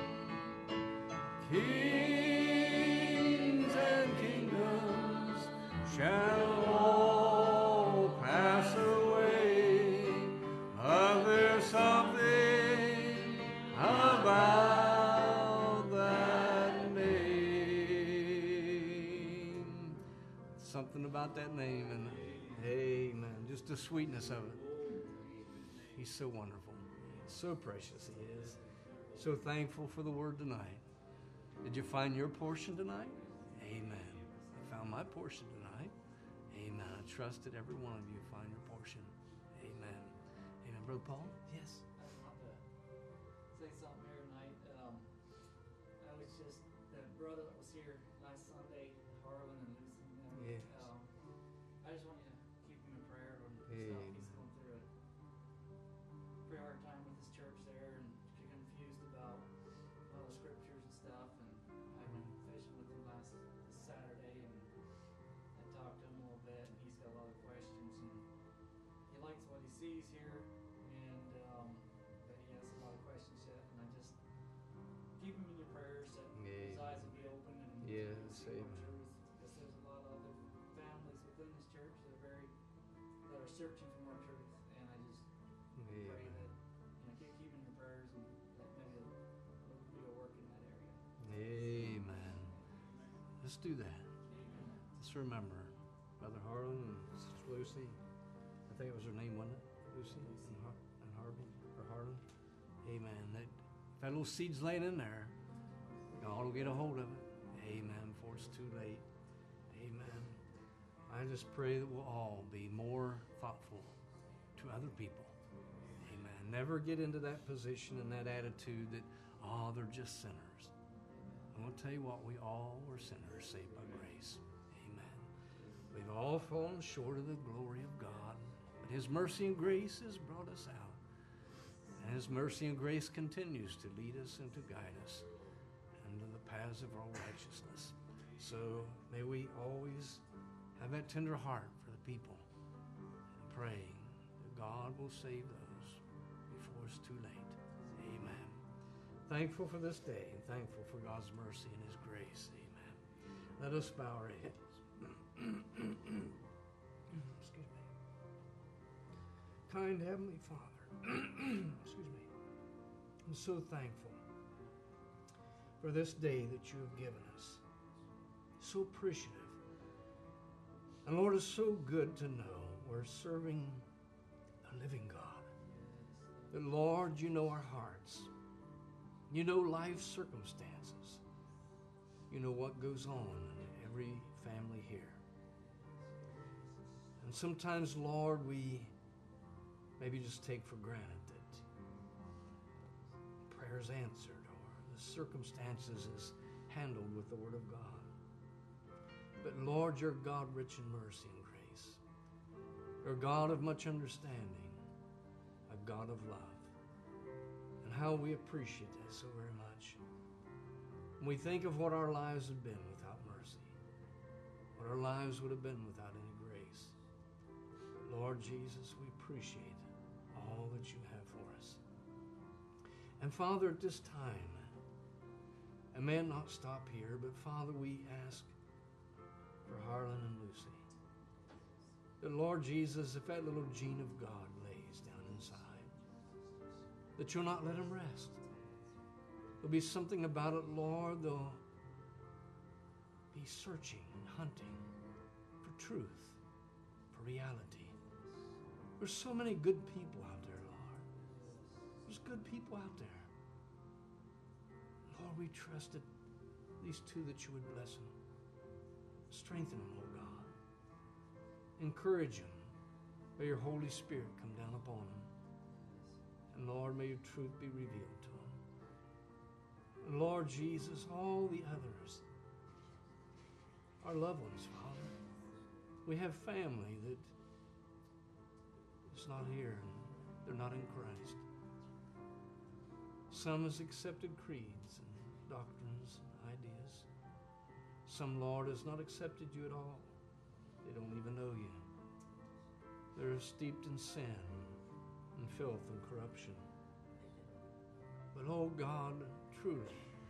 Kings and kingdoms shall all pass away, but there's something about that name. Something about that name, and amen. Just the sweetness of it. He's so wonderful. So precious he is. So thankful for the word tonight. Did you find your portion tonight? Amen. I found my portion tonight. Amen. I trust that every one of you find your portion. Amen. Amen. Brother Paul? Yes. I just wanted to say something here tonight. Um, I was just, the brother that was here last Sunday, Harlan and Lucy, you know, Yes. um, I just want you to keep him in prayer and stuff. Amen. He's going through a pretty hard time with his church there and confused about a lot of scriptures and stuff. And I went fishing with him last Saturday and I talked to him a little bit, and he's got a lot of questions, and he likes what he sees here, and um, but he has a lot of questions yet. And I just keep him in your prayers that his Amen. eyes will be open and Yes, he'll see more amen. truth. Because there's a lot of other families within this church that are very that are searching for more truth, and I just pray Amen. that you know keep keep him in your prayers, and that maybe Lord will do a work in that area. Amen. Let's do that. Amen. Let's remember Brother Harlan and Sister Lucy. I think it was her name, wasn't it? Lucy and, Har- and Harvey or Harlan. Amen. That if that little seed's laying in there, God will get a hold of it. Amen. Before it's too late. Amen. I just pray that we'll all be more thoughtful to other people. Amen. Never get into that position and that attitude that, oh, they're just sinners. I'm going to tell you what, we all were sinners saved by grace. Amen. We've all fallen short of the glory of God, but His mercy and grace has brought us out. And His mercy and grace continues to lead us and to guide us into the paths of all righteousness. So may we always have that tender heart for the people and praying that God will save those before it's too late. Amen. Thankful for this day and thankful for God's mercy and His grace. Amen. Let us bow our heads. Excuse me. Kind Heavenly Father, excuse me, I'm so thankful for this day that you have given us. So appreciative. And Lord, it's so good to know we're serving a living God. That Lord, you know our hearts. You know life's circumstances. You know what goes on in every family here. And sometimes, Lord, we maybe just take for granted that prayer's answered or the circumstances is handled with the Word of God. But Lord, you're God rich in mercy and grace. You're a God of much understanding, a God of love. And how we appreciate that so very much. When we think of what our lives have been without mercy, what our lives would have been without any grace. Lord Jesus, we appreciate all that you have for us. And Father, at this time, I may not stop here, but Father, we ask for Harlan and Lucy. That Lord Jesus, if that little gene of God lays down inside, that you'll not let him rest. There'll be something about it, Lord, they'll be searching and hunting for truth, for reality. There's so many good people out there, Lord. There's good people out there. Lord, we trusted these two that you would bless them. Strengthen them, oh God. Encourage them. May your Holy Spirit come down upon them. And Lord, may your truth be revealed to them. And Lord Jesus, all the others, our loved ones, Father. We have family that is not here and they're not in Christ. Some has accepted creeds and doctrines and ideas. Some, Lord, has not accepted you at all. They don't even know you. There's they're steeped in sin and filth and corruption. But oh God, truly,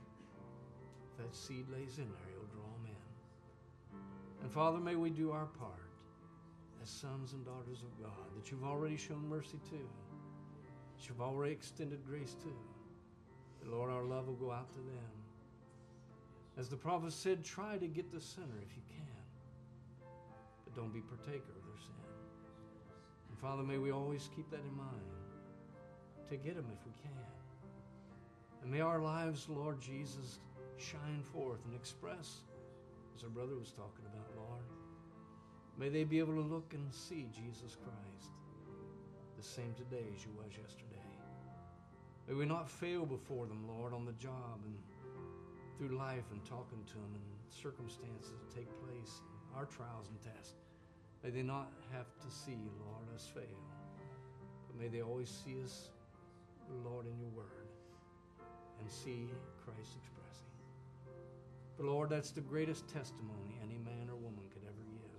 if that seed lays in there, you'll draw them in. And Father, may we do our part as sons and daughters of God, that you've already shown mercy to, that you've already extended grace to. That, Lord, our love will go out to them. As the prophet said, try to get the sinner if you can, but don't be partaker of their sin. And Father, may we always keep that in mind, to get them if we can. And may our lives, Lord Jesus, shine forth and express, as our brother was talking about, Lord. May they be able to look and see Jesus Christ, the same today as you was yesterday. May we not fail before them, Lord, on the job and through life and talking to them and circumstances that take place, our trials and tests. May they not have to see, Lord, us fail, but may they always see us, Lord, in your word and see Christ expressing. But Lord, that's the greatest testimony any man or woman could ever give.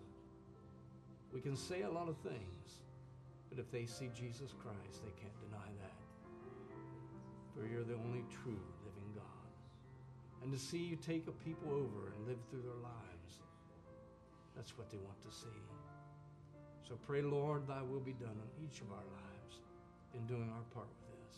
We can say a lot of things, but if they see Jesus Christ, they can't deny that. For you're the only true living God. And to see you take a people over and live through their lives, that's what they want to see. So pray, Lord, thy will be done in each of our lives in doing our part with this.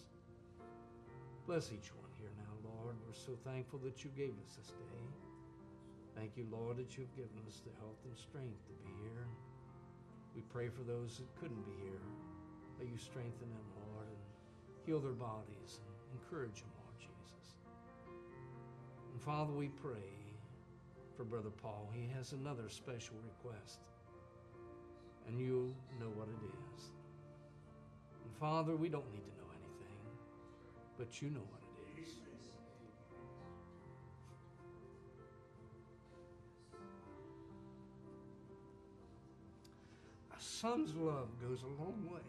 Bless each one here now, Lord. We're so thankful that you gave us this day. Thank you, Lord, that you've given us the health and strength to be here. We pray for those that couldn't be here, that you strengthen them, Lord, and heal their bodies and encourage them, Lord Jesus. And Father, we pray for Brother Paul. He has another special request, and you know what it is. And Father, we don't need to know anything, but you know what it is. A son's love goes a long way.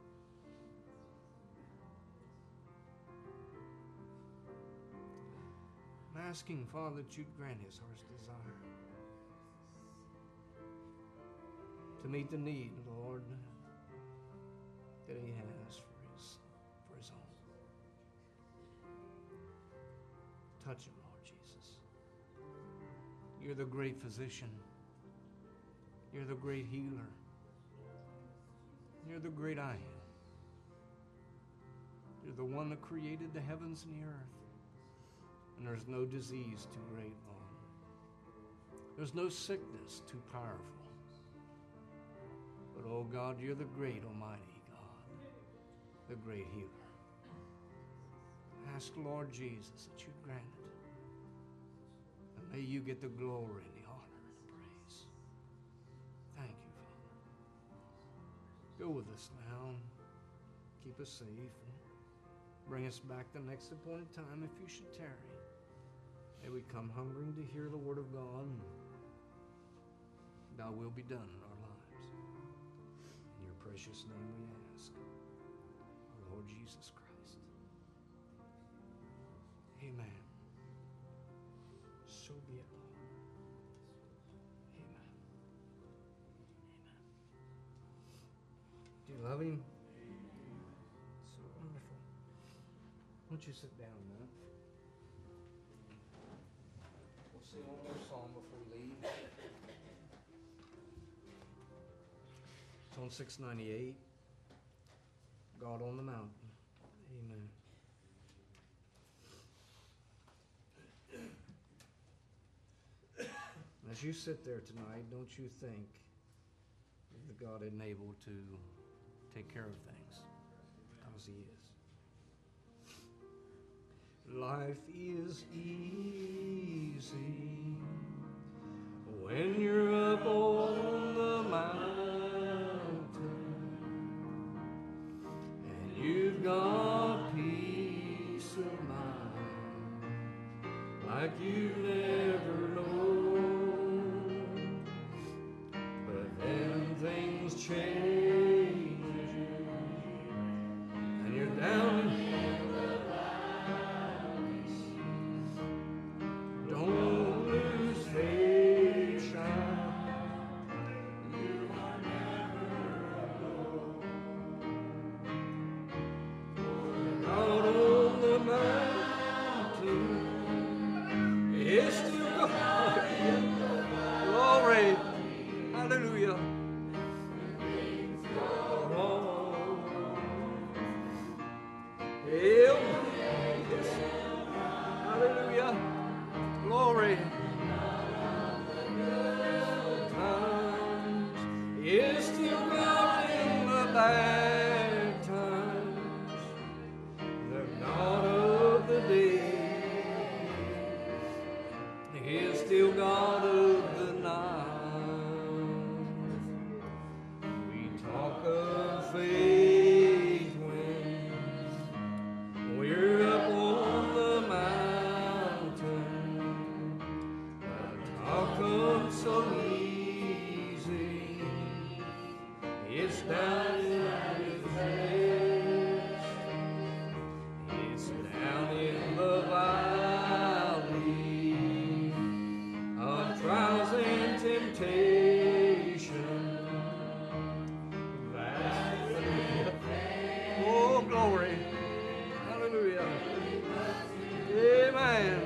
I'm asking, Father, that you'd grant his heart's desire to meet the need, Lord, that he has for his, for his own. Touch him, Lord Jesus. You're the great physician. You're the great healer. You're the great I am. You're the one that created the heavens and the earth. And there's no disease too great, Lord. There's no sickness too powerful. But, oh God, you're the great Almighty God, the great healer. Ask, Lord Jesus, that you grant it. And may you get the glory and the honor and the praise. Thank you, Father. Go with us now. Keep us safe. And bring us back the next appointed time if you should tarry. May we come hungering to hear the word of God, and thy will be done in our lives. In your precious name we ask, our Lord Jesus Christ. Amen. So be it, Lord. Amen. Amen. Do you love him? So wonderful. Won't you sit down now? We'll sing one more song before we leave. It's on six ninety-eight. God on the Mountain. Amen. As you sit there tonight, don't you think that God isn't able to take care of things, because he is. Life is easy when you're up on the mountain and you've got peace of mind like you've never known. But then things change and you're down in bad times, the God of the day is still God of the night. We talk of faith when we're up on the mountain, but how come so easy? It's down in the valley. It's down in the valley of trials and temptation. Oh, glory. Hallelujah. Amen.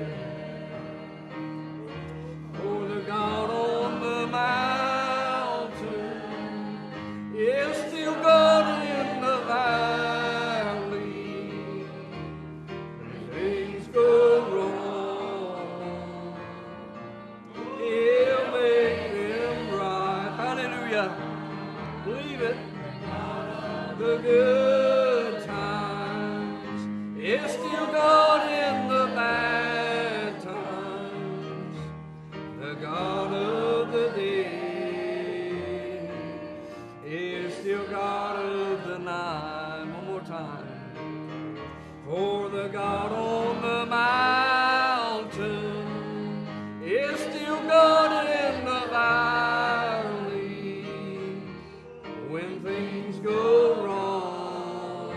Oh, the God on the mountain is still God in the valley. When things go wrong, He'll make them right. Hallelujah. Believe it. The good times is still God in the bad times. The God of the day is still God of the night. One more time. For the God on the mountain is still God in the valley. When things go wrong,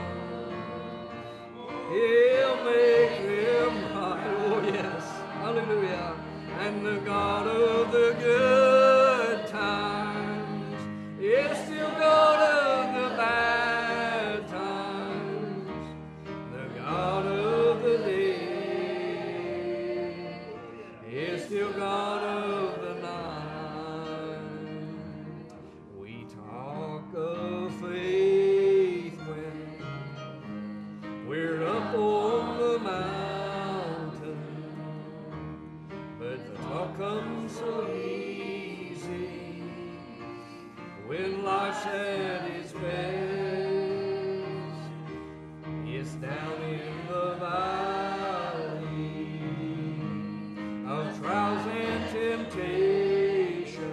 He'll make them right. Oh yes, hallelujah. And the God of the good times is still God of the bad times. The God of the day is still God of the night. We talk of faith when we're up on the mountain, but the talk comes so easy when life's at its best. It's down in the valley of trials and temptation.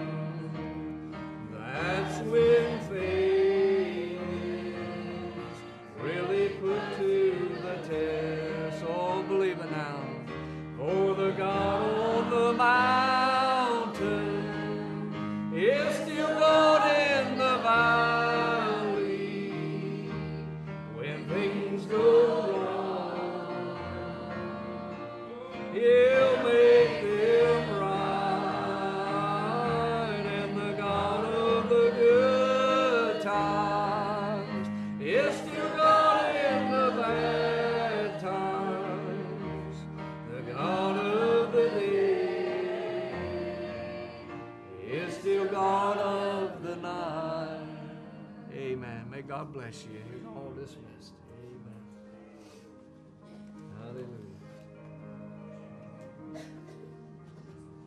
That's when faith is really put to the test. Oh, believe it now. For the God on the mountain is still God in the valley. When things go wrong, He'll make them right. And the God of the good times is still God in the bad times. The God of the day is still God of the night. Amen. May God bless you. You're all dismissed.